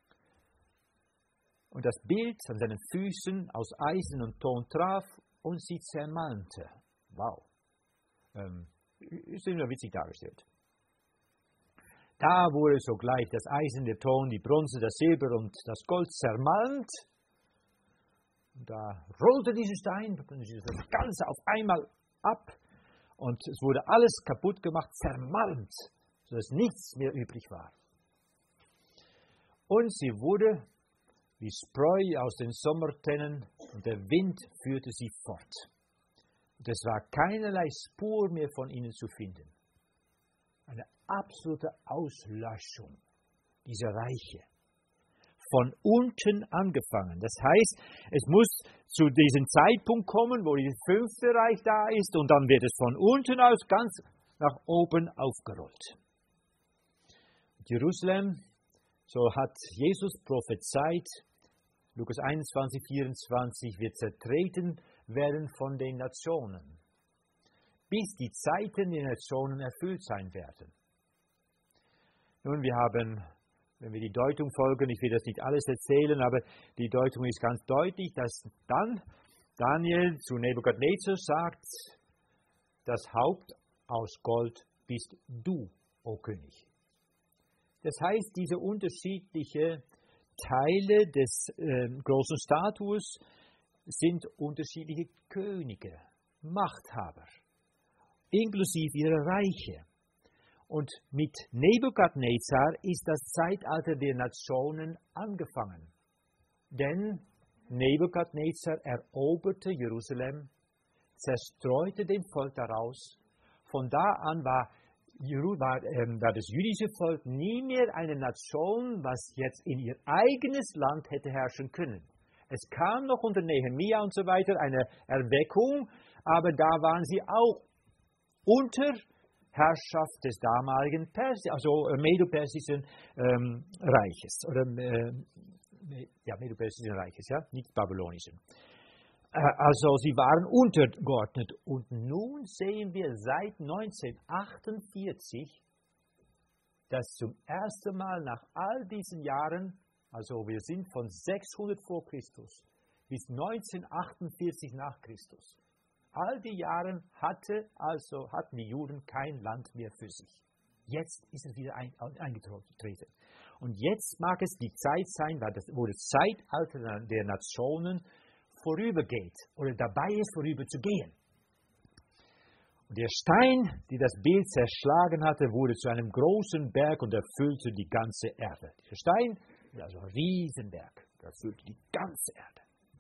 und das Bild an seinen Füßen aus Eisen und Ton traf und sie zermalmte. Wow. Ähm, ist immer witzig dargestellt. Da wurde sogleich das Eisen, der Ton, die Bronze, das Silber und das Gold zermalmt. Und da rollte dieser Stein, das Ganze auf einmal ab und es wurde alles kaputt gemacht, zermalmt, sodass nichts mehr übrig war. Und sie wurde wie Spreu aus den Sommertennen und der Wind führte sie fort. Und es war keinerlei Spur mehr von ihnen zu finden. Eine absolute Auslöschung dieser Reiche. Von unten angefangen. Das heißt, es muss zu diesem Zeitpunkt kommen, wo das fünfte Reich da ist und dann wird es von unten aus ganz nach oben aufgerollt. Jerusalem, so hat Jesus prophezeit, Lukas einundzwanzig, vierundzwanzig, wird zertreten werden von den Nationen, bis die Zeiten der Nationen erfüllt sein werden. Nun, wir haben, wenn wir die Deutung folgen, ich will das nicht alles erzählen, aber die Deutung ist ganz deutlich, dass dann Daniel zu Nebukadnezar sagt, das Haupt aus Gold bist du, o König. Das heißt, diese unterschiedlichen Teile des äh, großen Statues sind unterschiedliche Könige, Machthaber, inklusive ihrer Reiche. Und mit Nebukadnezar ist das Zeitalter der Nationen angefangen. Denn Nebukadnezar eroberte Jerusalem, zerstreute den Volk daraus. Von da an war, war, ähm, war das jüdische Volk nie mehr eine Nation, was jetzt in ihr eigenes Land hätte herrschen können. Es kam noch unter Nehemia und so weiter eine Erweckung, aber da waren sie auch unter Herrschaft des damaligen Persi, also äh, Medo-Persischen ähm, Reiches, oder äh, ja, Medo-Persischen Reiches, ja, nicht Babylonischen. Äh, also sie waren untergeordnet. Und nun sehen wir seit neunzehnhundertachtundvierzig, dass zum ersten Mal nach all diesen Jahren, also wir sind von sechshundert vor Christus bis neunzehnhundertachtundvierzig nach Christus, all die Jahre hatte also, hatten die Juden kein Land mehr für sich. Jetzt ist es wieder ein, eingetreten. Und jetzt mag es die Zeit sein, wo das Zeitalter der Nationen vorübergeht oder dabei ist, vorüberzugehen. Und der Stein, der das Bild zerschlagen hatte, wurde zu einem großen Berg und erfüllte die ganze Erde. Der Stein, also ein Riesenberg, erfüllte die ganze Erde.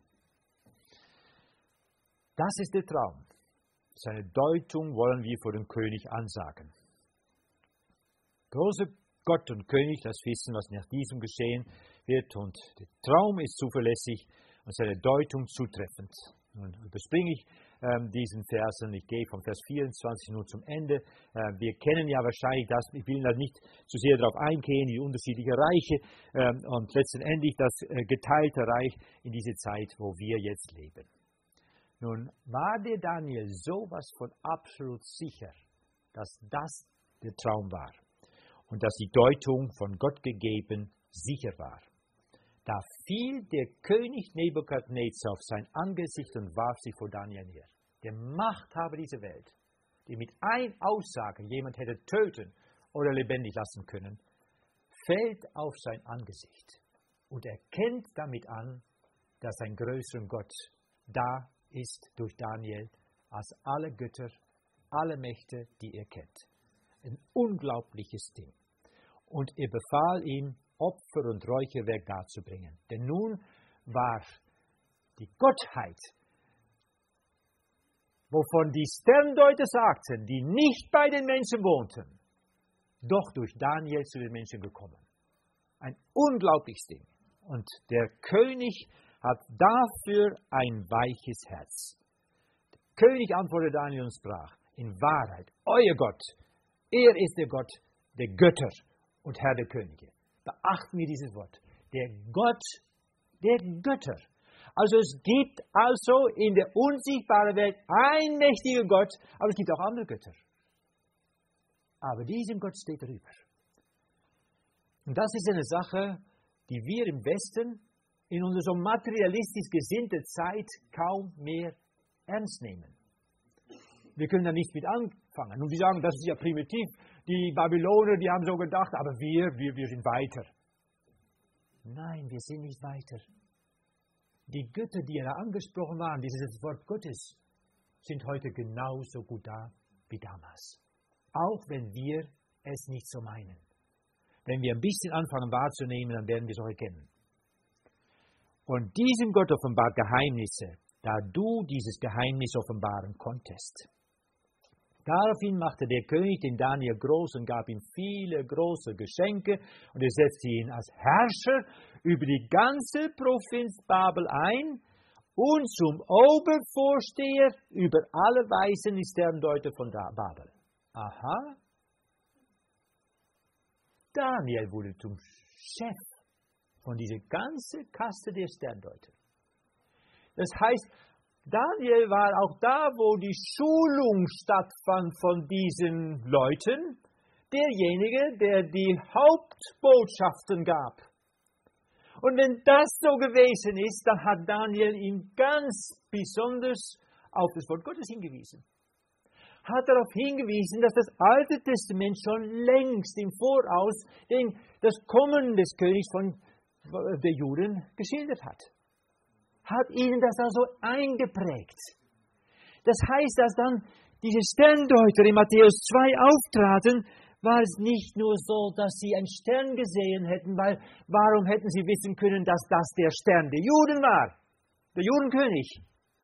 Das ist der Traum. Seine Deutung wollen wir vor dem König ansagen. Großer Gott und König, das wissen, was nach diesem geschehen wird, und der Traum ist zuverlässig und seine Deutung zutreffend. Nun überspringe ich ähm, diesen Vers und ich gehe vom Vers vierundzwanzig nun zum Ende. Äh, wir kennen ja wahrscheinlich das, ich will da nicht zu sehr darauf eingehen, die unterschiedlichen Reiche ähm, und letztendlich das äh, geteilte Reich in diese Zeit, wo wir jetzt leben. Nun war der Daniel sowas von absolut sicher, dass das der Traum war und dass die Deutung von Gott gegeben sicher war. Da fiel der König Nebukadnezar auf sein Angesicht und warf sich vor Daniel nieder. Der Machthaber dieser Welt, die mit einer Aussage jemand hätte töten oder lebendig lassen können, fällt auf sein Angesicht und erkennt damit an, dass ein größerer Gott da ist durch Daniel als alle Götter, alle Mächte, die er kennt. Ein unglaubliches Ding. Und er befahl ihm, Opfer und Räucherwerk darzubringen. Denn nun war die Gottheit, wovon die Sterndeuter sagten, die nicht bei den Menschen wohnten, doch durch Daniel zu den Menschen gekommen. Ein unglaubliches Ding. Und der König hat dafür ein weiches Herz. Der König antwortete Daniel und sprach, in Wahrheit, euer Gott, er ist der Gott der Götter und Herr der Könige. Beachten wir dieses Wort. Der Gott der Götter. Also es gibt also in der unsichtbaren Welt einen mächtigen Gott, aber es gibt auch andere Götter. Aber diesem Gott steht darüber. Und das ist eine Sache, die wir im Westen in unserer so materialistisch gesinnten Zeit kaum mehr ernst nehmen. Wir können da nichts mit anfangen. Und wir sagen, das ist ja primitiv. Die Babyloner, die haben so gedacht, aber wir, wir, wir sind weiter. Nein, wir sind nicht weiter. Die Götter, die da angesprochen waren, dieses Wort Gottes, sind heute genauso gut da wie damals. Auch wenn wir es nicht so meinen. Wenn wir ein bisschen anfangen wahrzunehmen, dann werden wir es auch erkennen. Und diesem Gott offenbart Geheimnisse, da du dieses Geheimnis offenbaren konntest. Daraufhin machte der König den Daniel groß und gab ihm viele große Geschenke und er setzte ihn als Herrscher über die ganze Provinz Babel ein und zum Obervorsteher über alle Weisen die Sterndeuter von Babel. Aha. Daniel wurde zum Chef von dieser ganzen Kaste der Sterndeuter. Das heißt, Daniel war auch da, wo die Schulung stattfand von diesen Leuten, derjenige, der die Hauptbotschaften gab. Und wenn das so gewesen ist, dann hat Daniel ihn ganz besonders auf das Wort Gottes hingewiesen. Hat darauf hingewiesen, dass das Alte Testament schon längst im Voraus den, das Kommen des Königs von der Juden geschildert hat. Hat ihnen das also eingeprägt. Das heißt, dass dann diese Sterndeuter in Matthäus zwei auftraten, war es nicht nur so, dass sie einen Stern gesehen hätten, weil warum hätten sie wissen können, dass das der Stern der Juden war, der Judenkönig?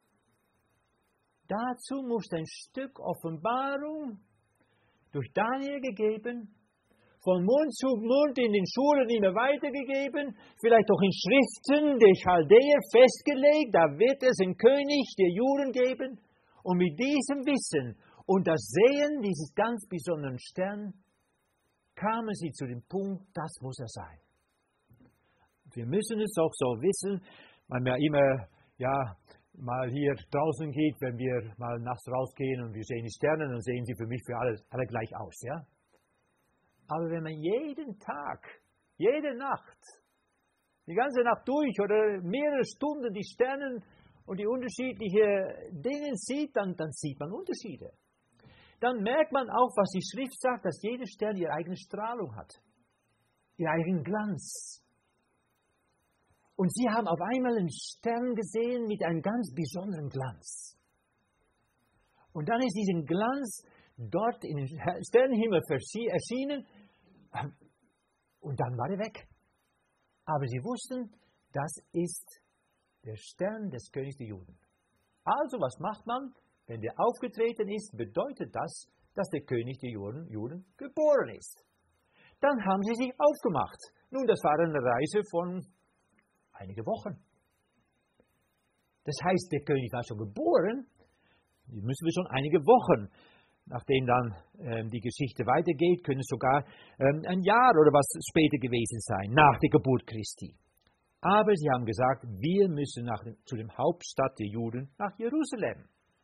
Dazu musste ein Stück Offenbarung durch Daniel gegeben, von Mund zu Mund in den Schulen immer weitergegeben, vielleicht auch in Schriften der Chaldäer festgelegt, da wird es einen König der Juden geben. Und mit diesem Wissen und das Sehen dieses ganz besonderen Sterns kamen sie zu dem Punkt, das muss er sein. Wir müssen es auch so wissen, weil man ja immer ja, mal hier draußen geht, wenn wir mal nachts rausgehen und wir sehen die Sterne, dann sehen sie für mich für alle, alle gleich aus, ja? Aber wenn man jeden Tag, jede Nacht, die ganze Nacht durch oder mehrere Stunden die Sterne und die unterschiedlichen Dinge sieht, dann, dann sieht man Unterschiede. Dann merkt man auch, was die Schrift sagt, dass jeder Stern ihre eigene Strahlung hat, ihren eigenen Glanz. Und sie haben auf einmal einen Stern gesehen mit einem ganz besonderen Glanz. Und dann ist dieser Glanz dort in den Sternenhimmel erschienen und dann war er weg. Aber sie wussten, das ist der Stern des Königs der Juden. Also was macht man? Wenn der aufgetreten ist, bedeutet das, dass der König der Juden, Juden geboren ist. Dann haben sie sich aufgemacht. Nun, das war eine Reise von einigen Wochen. Das heißt, der König war schon geboren, die müssen wir schon einige Wochen, nachdem dann ähm, die Geschichte weitergeht, können es sogar ähm, ein Jahr oder was später gewesen sein, nach der Geburt Christi. Aber sie haben gesagt, wir müssen nach, zu dem Hauptstadt der Juden, nach Jerusalem.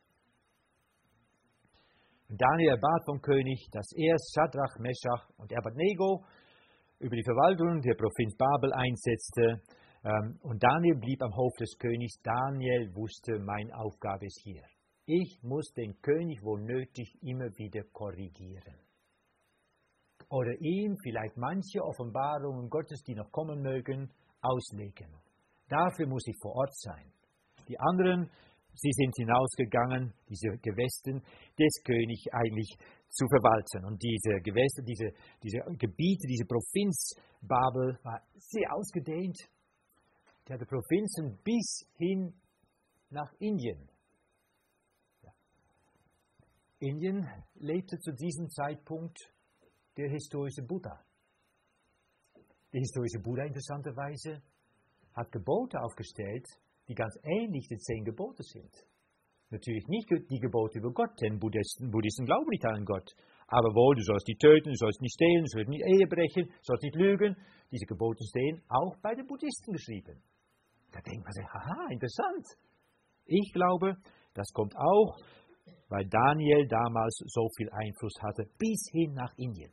Und Daniel erbat vom König, dass er Schadrach, Meschach und Abednego über die Verwaltung der Provinz Babel einsetzte. Ähm, und Daniel blieb am Hof des Königs. Daniel wusste, meine Aufgabe ist hier. Ich muss den König, wo nötig, immer wieder korrigieren. Oder ihm vielleicht manche Offenbarungen Gottes, die noch kommen mögen, auslegen. Dafür muss ich vor Ort sein. Die anderen, sie sind hinausgegangen, diese Gewesten des Königs eigentlich zu verwalten. Und diese Gewässer, diese, diese Gebiete, diese Provinz Babel war sehr ausgedehnt. Die hatte Provinzen bis hin nach Indien. Ja. Indien lebte zu diesem Zeitpunkt der historische Buddha. Der historische Buddha interessanterweise hat Gebote aufgestellt, die ganz ähnlich den zehn Gebote sind. Natürlich nicht die Gebote über Gott, denn Buddhisten, Buddhisten glauben nicht an Gott. Aber wohl, du sollst nicht töten, du sollst nicht stehlen, du sollst nicht Ehe brechen, du sollst nicht lügen. Diese Gebote stehen auch bei den Buddhisten geschrieben. Da denkt man sich, haha, interessant. Ich glaube, das kommt auch, weil Daniel damals so viel Einfluss hatte, bis hin nach Indien.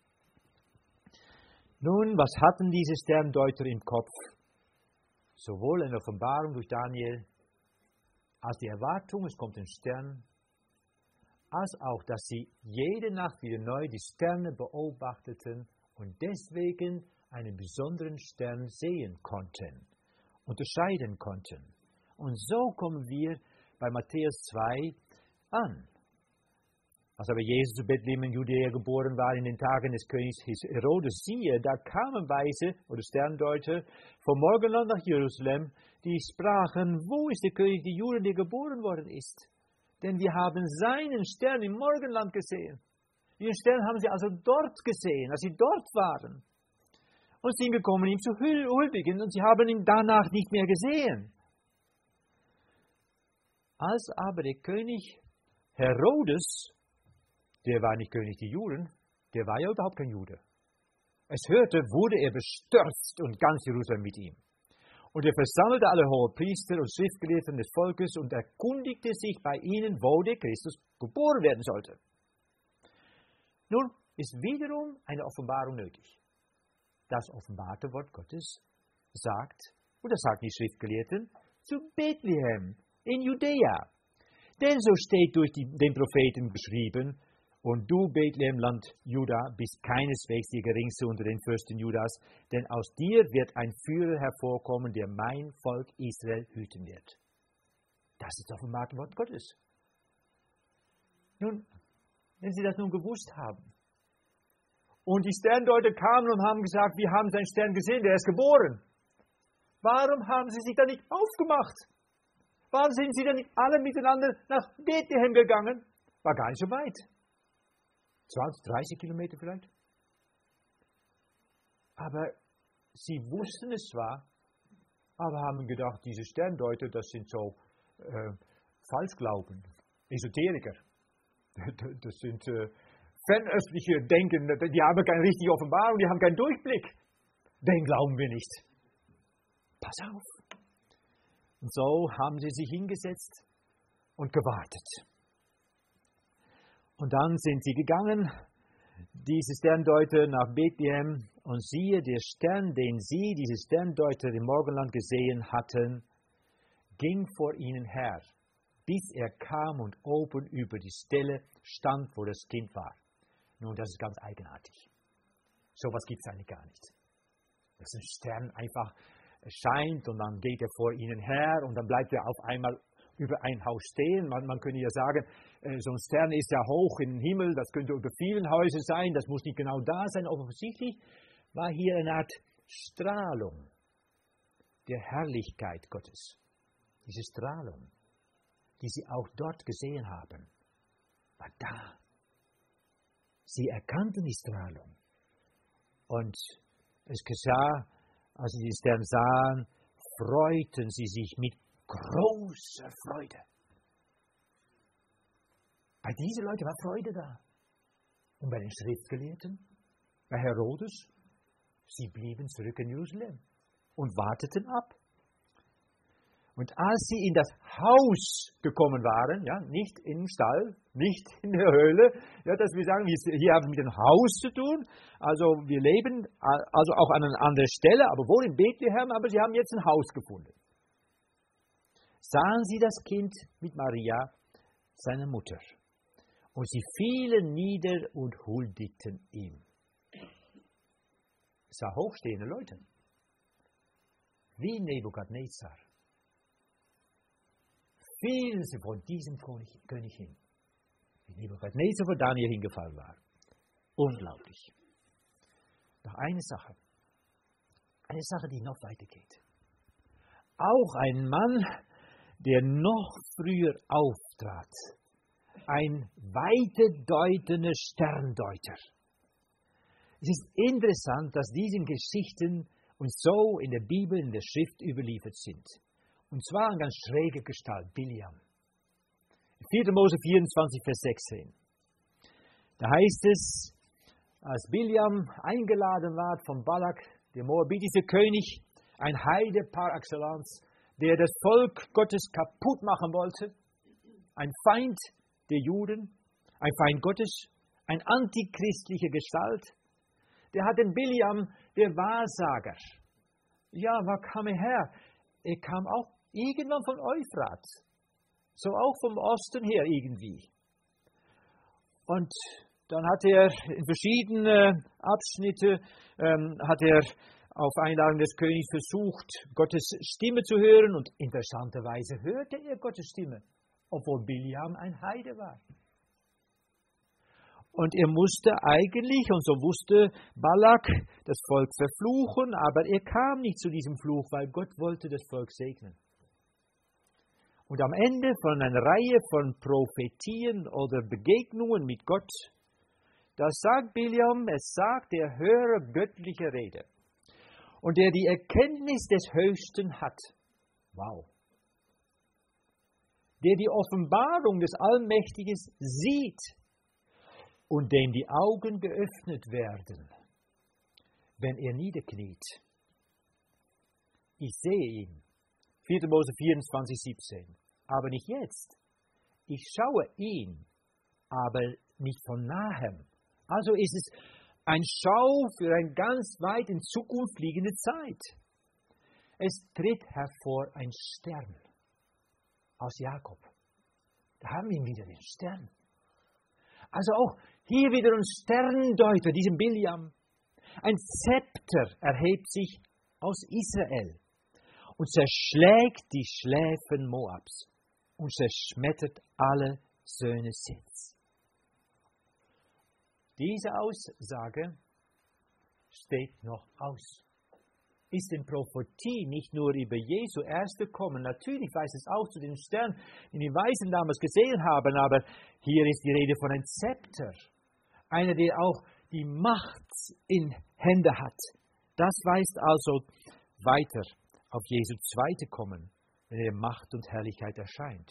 Nun, was hatten diese Sterndeuter im Kopf? Sowohl in der Offenbarung durch Daniel, als die Erwartung, es kommt ein Stern, als auch, dass sie jede Nacht wieder neu die Sterne beobachteten und deswegen einen besonderen Stern sehen konnten, unterscheiden konnten. Und so kommen wir bei Matthäus zwei an. Als aber Jesus zu Bethlehem in Judäa geboren war in den Tagen des Königs Herodes, siehe, da kamen Weise oder Sterndeuter vom Morgenland nach Jerusalem, die sprachen, wo ist der König der Juden, der geboren worden ist? Denn wir haben seinen Stern im Morgenland gesehen. Diesen Stern haben sie also dort gesehen, als sie dort waren. Und sind gekommen, ihm zu huldigen, und sie haben ihn danach nicht mehr gesehen. Als aber der König Herodes, der war nicht König der Juden, der war ja überhaupt kein Jude. Es hörte, wurde er bestürzt und ganz Jerusalem mit ihm. Und er versammelte alle Hohepriester und Schriftgelehrten des Volkes und erkundigte sich bei ihnen, wo der Christus geboren werden sollte. Nun ist wiederum eine Offenbarung nötig. Das offenbarte Wort Gottes sagt, und das sagt die Schriftgelehrten, zu Bethlehem in Judäa. Denn so steht durch die, den Propheten geschrieben, und du, Bethlehem, Land Juda, bist keineswegs die geringste unter den Fürsten Judas, denn aus dir wird ein Führer hervorkommen, der mein Volk Israel hüten wird. Das ist das offenbarte Wort Gottes. Nun, wenn Sie das nun gewusst haben, und die Sterndeuter kamen und haben gesagt, wir haben seinen Stern gesehen, der ist geboren. Warum haben Sie sich dann nicht aufgemacht? Warum sind Sie dann nicht alle miteinander nach Bethlehem gegangen? War gar nicht so weit. zwanzig, dreißig Kilometer vielleicht. Aber sie wussten es zwar, aber haben gedacht, diese Sterndeuter, das sind so äh, Falschglauben, Esoteriker. Das sind äh, fernöstliche Denken, die haben keine richtige Offenbarung, die haben keinen Durchblick. Den glauben wir nicht. Pass auf. Und so haben sie sich hingesetzt und gewartet. Und dann sind sie gegangen, diese Sterndeuter, nach Bethlehem, und siehe, der Stern, den sie, diese Sterndeuter im Morgenland gesehen hatten, ging vor ihnen her, bis er kam und oben über die Stelle stand, wo das Kind war. Nun, das ist ganz eigenartig. So etwas gibt es eigentlich gar nicht. Dass ein Stern einfach scheint und dann geht er vor ihnen her und dann bleibt er auf einmal über ein Haus stehen. Man, man könnte ja sagen, äh, so ein Stern ist ja hoch in den Himmel, das könnte über vielen Häusern sein, das muss nicht genau da sein. Offensichtlich war hier eine Art Strahlung der Herrlichkeit Gottes. Diese Strahlung, die sie auch dort gesehen haben, war da. Sie erkannten die Strahlung. Und es geschah, als sie den Stern sahen, freuten sie sich mit große Freude. Bei diesen Leuten war Freude da. Und bei den Schriftgelehrten, bei Herodes, sie blieben zurück in Jerusalem und warteten ab. Und als sie in das Haus gekommen waren, ja, nicht im Stall, nicht in der Höhle, ja, dass wir sagen, hier haben wir mit dem Haus zu tun, also wir leben also auch an einer anderen Stelle, aber wohl in Bethlehem, aber sie haben jetzt ein Haus gefunden. Sahen sie das Kind mit Maria, seiner Mutter, und sie fielen nieder und huldigten ihm. Es waren hochstehende Leute, wie Nebukadnezar. Fielen sie von diesem König hin, wie Nebukadnezar von Daniel hingefallen war. Unglaublich. Noch eine Sache, eine Sache, die noch weitergeht. Auch ein Mann, der noch früher auftrat, ein weiterdeutender Sterndeuter. Es ist interessant, dass diese Geschichten uns so in der Bibel, in der Schrift überliefert sind. Und zwar eine ganz schräge Gestalt, Biliam. vierter Mose vierundzwanzig, Vers sechzehn. Da heißt es, als Biliam eingeladen war von Balak, der moabitische König, ein Heide par excellence, der das Volk Gottes kaputt machen wollte, ein Feind der Juden, ein Feind Gottes, ein antichristliche Gestalt, der hat den Biliam, der Wahrsager. Ja, wo kam er her? Er kam auch irgendwann von Euphrat, so auch vom Osten her irgendwie. Und dann hat er in verschiedenen Abschnitten, ähm, hat er auf Einladung des Königs versucht, Gottes Stimme zu hören. Und interessanterweise hörte er Gottes Stimme, obwohl Biliam ein Heide war. Und er musste eigentlich, und so wusste Balak, das Volk verfluchen, aber er kam nicht zu diesem Fluch, weil Gott wollte das Volk segnen. Und am Ende von einer Reihe von Prophetien oder Begegnungen mit Gott, da sagt Biliam, es sagt, der höre göttliche Rede und der die Erkenntnis des Höchsten hat. Wow. Der die Offenbarung des Allmächtigen sieht und dem die Augen geöffnet werden, wenn er niederkniet. Ich sehe ihn. vierter Mose vierundzwanzig, siebzehn. Aber nicht jetzt. Ich schaue ihn, aber nicht von nahem. Also ist es ein Schau für eine ganz weit in Zukunft liegende Zeit. Es tritt hervor ein Stern aus Jakob. Da haben wir wieder den Stern. Also auch hier wieder ein Sterndeuter, diesem Biliam. Ein Zepter erhebt sich aus Israel und zerschlägt die Schläfen Moabs und zerschmettert alle Söhne Seths. Diese Aussage steht noch aus. Ist in Prophetie nicht nur über Jesu erste Kommen, natürlich weist es auch zu den Sternen, die die Weisen damals gesehen haben, aber hier ist die Rede von einem Zepter. Einer, der auch die Macht in Hände hat. Das weist also weiter auf Jesu zweite Kommen, wenn er Macht und Herrlichkeit erscheint.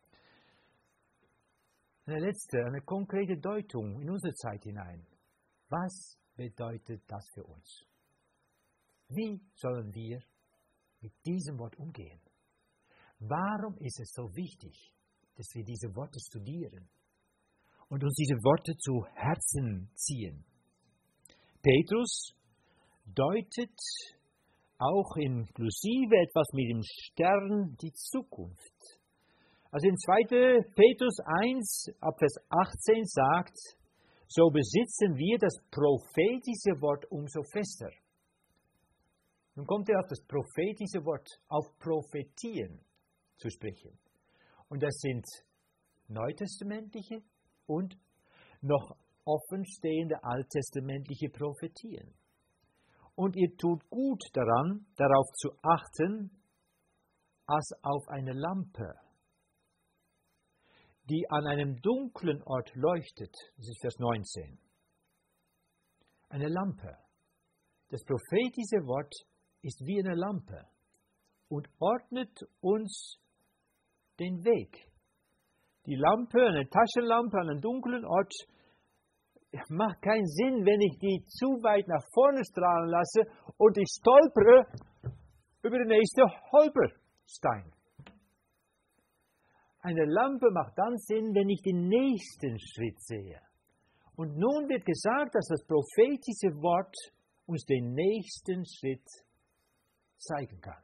Eine letzte, eine konkrete Deutung in unsere Zeit hinein. Was bedeutet das für uns? Wie sollen wir mit diesem Wort umgehen? Warum ist es so wichtig, dass wir diese Worte studieren und uns diese Worte zu Herzen ziehen? Petrus deutet auch inklusive etwas mit dem Stern die Zukunft. Also in zweiter Petrus eins, ab Vers achtzehn sagt, so besitzen wir das prophetische Wort umso fester. Nun kommt er auf das prophetische Wort, auf Prophetien zu sprechen. Und das sind neutestamentliche und noch offenstehende alttestamentliche Prophetien. Und ihr tut gut daran, darauf zu achten, als auf eine Lampe, die an einem dunklen Ort leuchtet. Das ist Vers neunzehn. Eine Lampe. Das prophetische Wort ist wie eine Lampe. und ordnet uns den Weg. Die Lampe, eine Taschenlampe an einem dunklen Ort, macht keinen Sinn, wenn ich die zu weit nach vorne strahlen lasse und ich stolpere über den nächsten Holperstein. Eine Lampe macht dann Sinn, wenn ich den nächsten Schritt sehe. Und nun wird gesagt, dass das prophetische Wort uns den nächsten Schritt zeigen kann.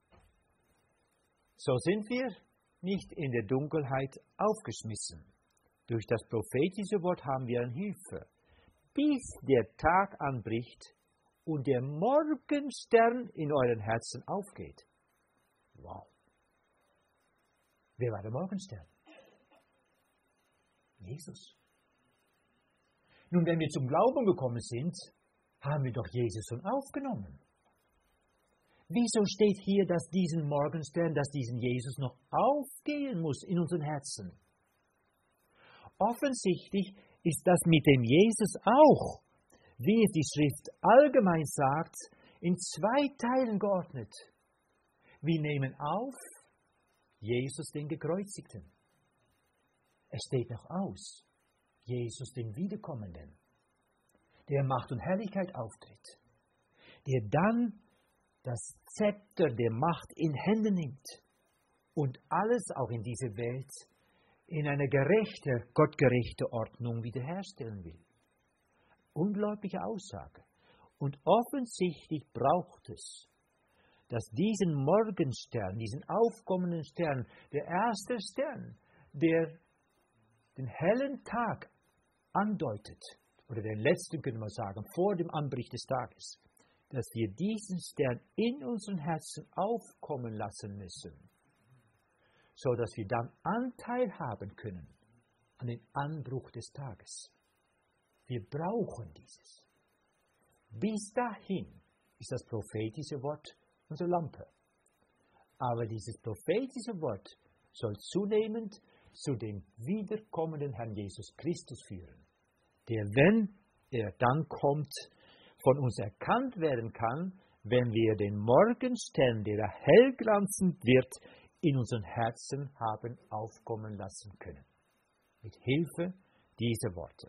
So sind wir nicht in der Dunkelheit aufgeschmissen. Durch das prophetische Wort haben wir eine Hilfe, bis der Tag anbricht und der Morgenstern in euren Herzen aufgeht. Wow. Wer war der Morgenstern? Jesus. Nun, wenn wir zum Glauben gekommen sind, haben wir doch Jesus schon aufgenommen. Wieso steht hier, dass diesen Morgenstern, dass diesen Jesus noch aufgehen muss in unseren Herzen? Offensichtlich ist das mit dem Jesus auch, wie es die Schrift allgemein sagt, in zwei Teilen geordnet. Wir nehmen auf Jesus den Gekreuzigten. Es steht noch aus, Jesus den Wiederkommenden, der Macht und Herrlichkeit auftritt, der dann das Zepter der Macht in Hände nimmt und alles auch in dieser Welt in eine gerechte, gottgerechte Ordnung wiederherstellen will. Unglaubliche Aussage. Und offensichtlich braucht es, dass diesen Morgenstern, diesen aufkommenden Stern, der erste Stern, der den hellen Tag andeutet, oder den letzten können wir sagen, vor dem Anbruch des Tages, dass wir diesen Stern in unseren Herzen aufkommen lassen müssen, so dass wir dann Anteil haben können an den Anbruch des Tages. Wir brauchen dieses. Bis dahin ist das prophetische Wort unsere Lampe. Aber dieses prophetische Wort soll zunehmend zu dem wiederkommenden Herrn Jesus Christus führen, der, wenn er dann kommt, von uns erkannt werden kann, wenn wir den Morgenstern, der hellglanzend wird, in unseren Herzen haben aufkommen lassen können. Mit Hilfe dieser Worte.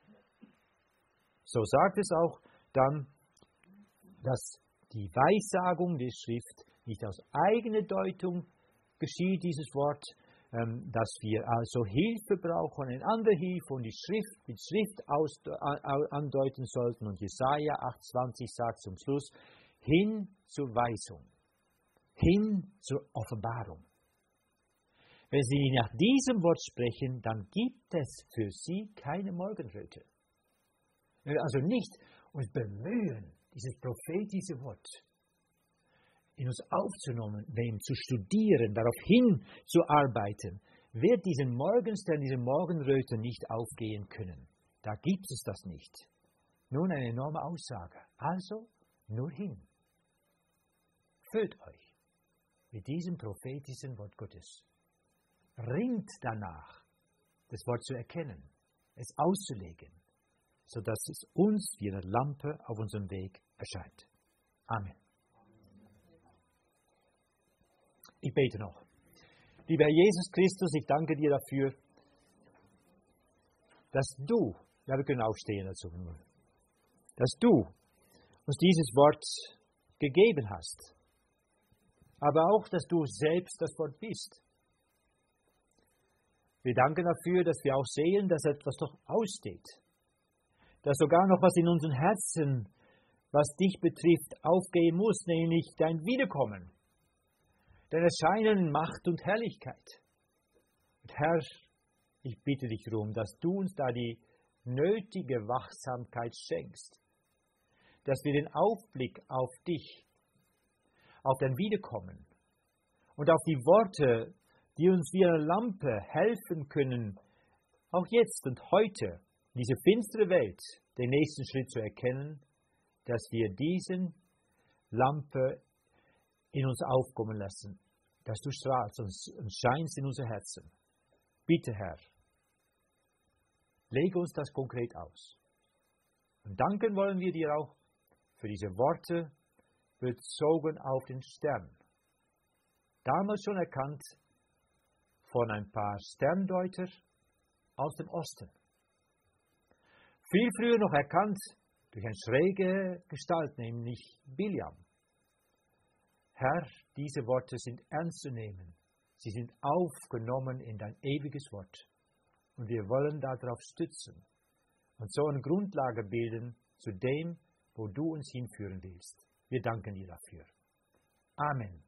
So sagt es auch dann, dass die Weissagung der Schrift nicht aus eigener Deutung geschieht, dieses Wort, ähm, dass wir also Hilfe brauchen, eine andere Hilfe und die Schrift mit Schrift aus, äh, andeuten sollten. Und Jesaja achtundzwanzig sagt zum Schluss, hin zur Weisung, hin zur Offenbarung. Wenn Sie nach diesem Wort sprechen, dann gibt es für Sie keine Morgenröte. Wenn wir also nicht uns bemühen, dieses prophetische Wort in uns aufzunehmen, zu studieren, darauf hinzuarbeiten, wird diesen Morgenstern, diese Morgenröte nicht aufgehen können. Da gibt es das nicht. Nun eine enorme Aussage. Also nur hin. Füllt euch mit diesem prophetischen Wort Gottes. Ringt danach, das Wort zu erkennen, es auszulegen, sodass es uns wie eine Lampe auf unserem Weg erscheint. Amen. Ich bete noch. Lieber Herr Jesus Christus, ich danke dir dafür, dass du, ja wir können aufstehen dazu, dass du uns dieses Wort gegeben hast, aber auch, dass du selbst das Wort bist. Wir danken dafür, dass wir auch sehen, dass etwas doch aussteht, dass sogar noch was in unseren Herzen, was dich betrifft, aufgehen muss, nämlich dein Wiederkommen. Dein Erscheinen, Macht und Herrlichkeit. Und Herr, ich bitte dich darum, dass du uns da die nötige Wachsamkeit schenkst, dass wir den Aufblick auf dich, auf dein Wiederkommen und auf die Worte, die uns wie eine Lampe helfen können, auch jetzt und heute, diese finstere Welt, den nächsten Schritt zu erkennen, dass wir diesen Lampe in uns aufkommen lassen, dass du strahlst und scheinst in unser Herzen. Bitte, Herr, lege uns das konkret aus. Und danken wollen wir dir auch für diese Worte, bezogen auf den Stern, damals schon erkannt von ein paar Sterndeutern aus dem Osten. Viel früher noch erkannt durch eine schräge Gestalt, nämlich Biliam. Herr, diese Worte sind ernst zu nehmen. Sie sind aufgenommen in dein ewiges Wort. Und wir wollen darauf stützen und so eine Grundlage bilden zu dem, wo du uns hinführen willst. Wir danken dir dafür. Amen.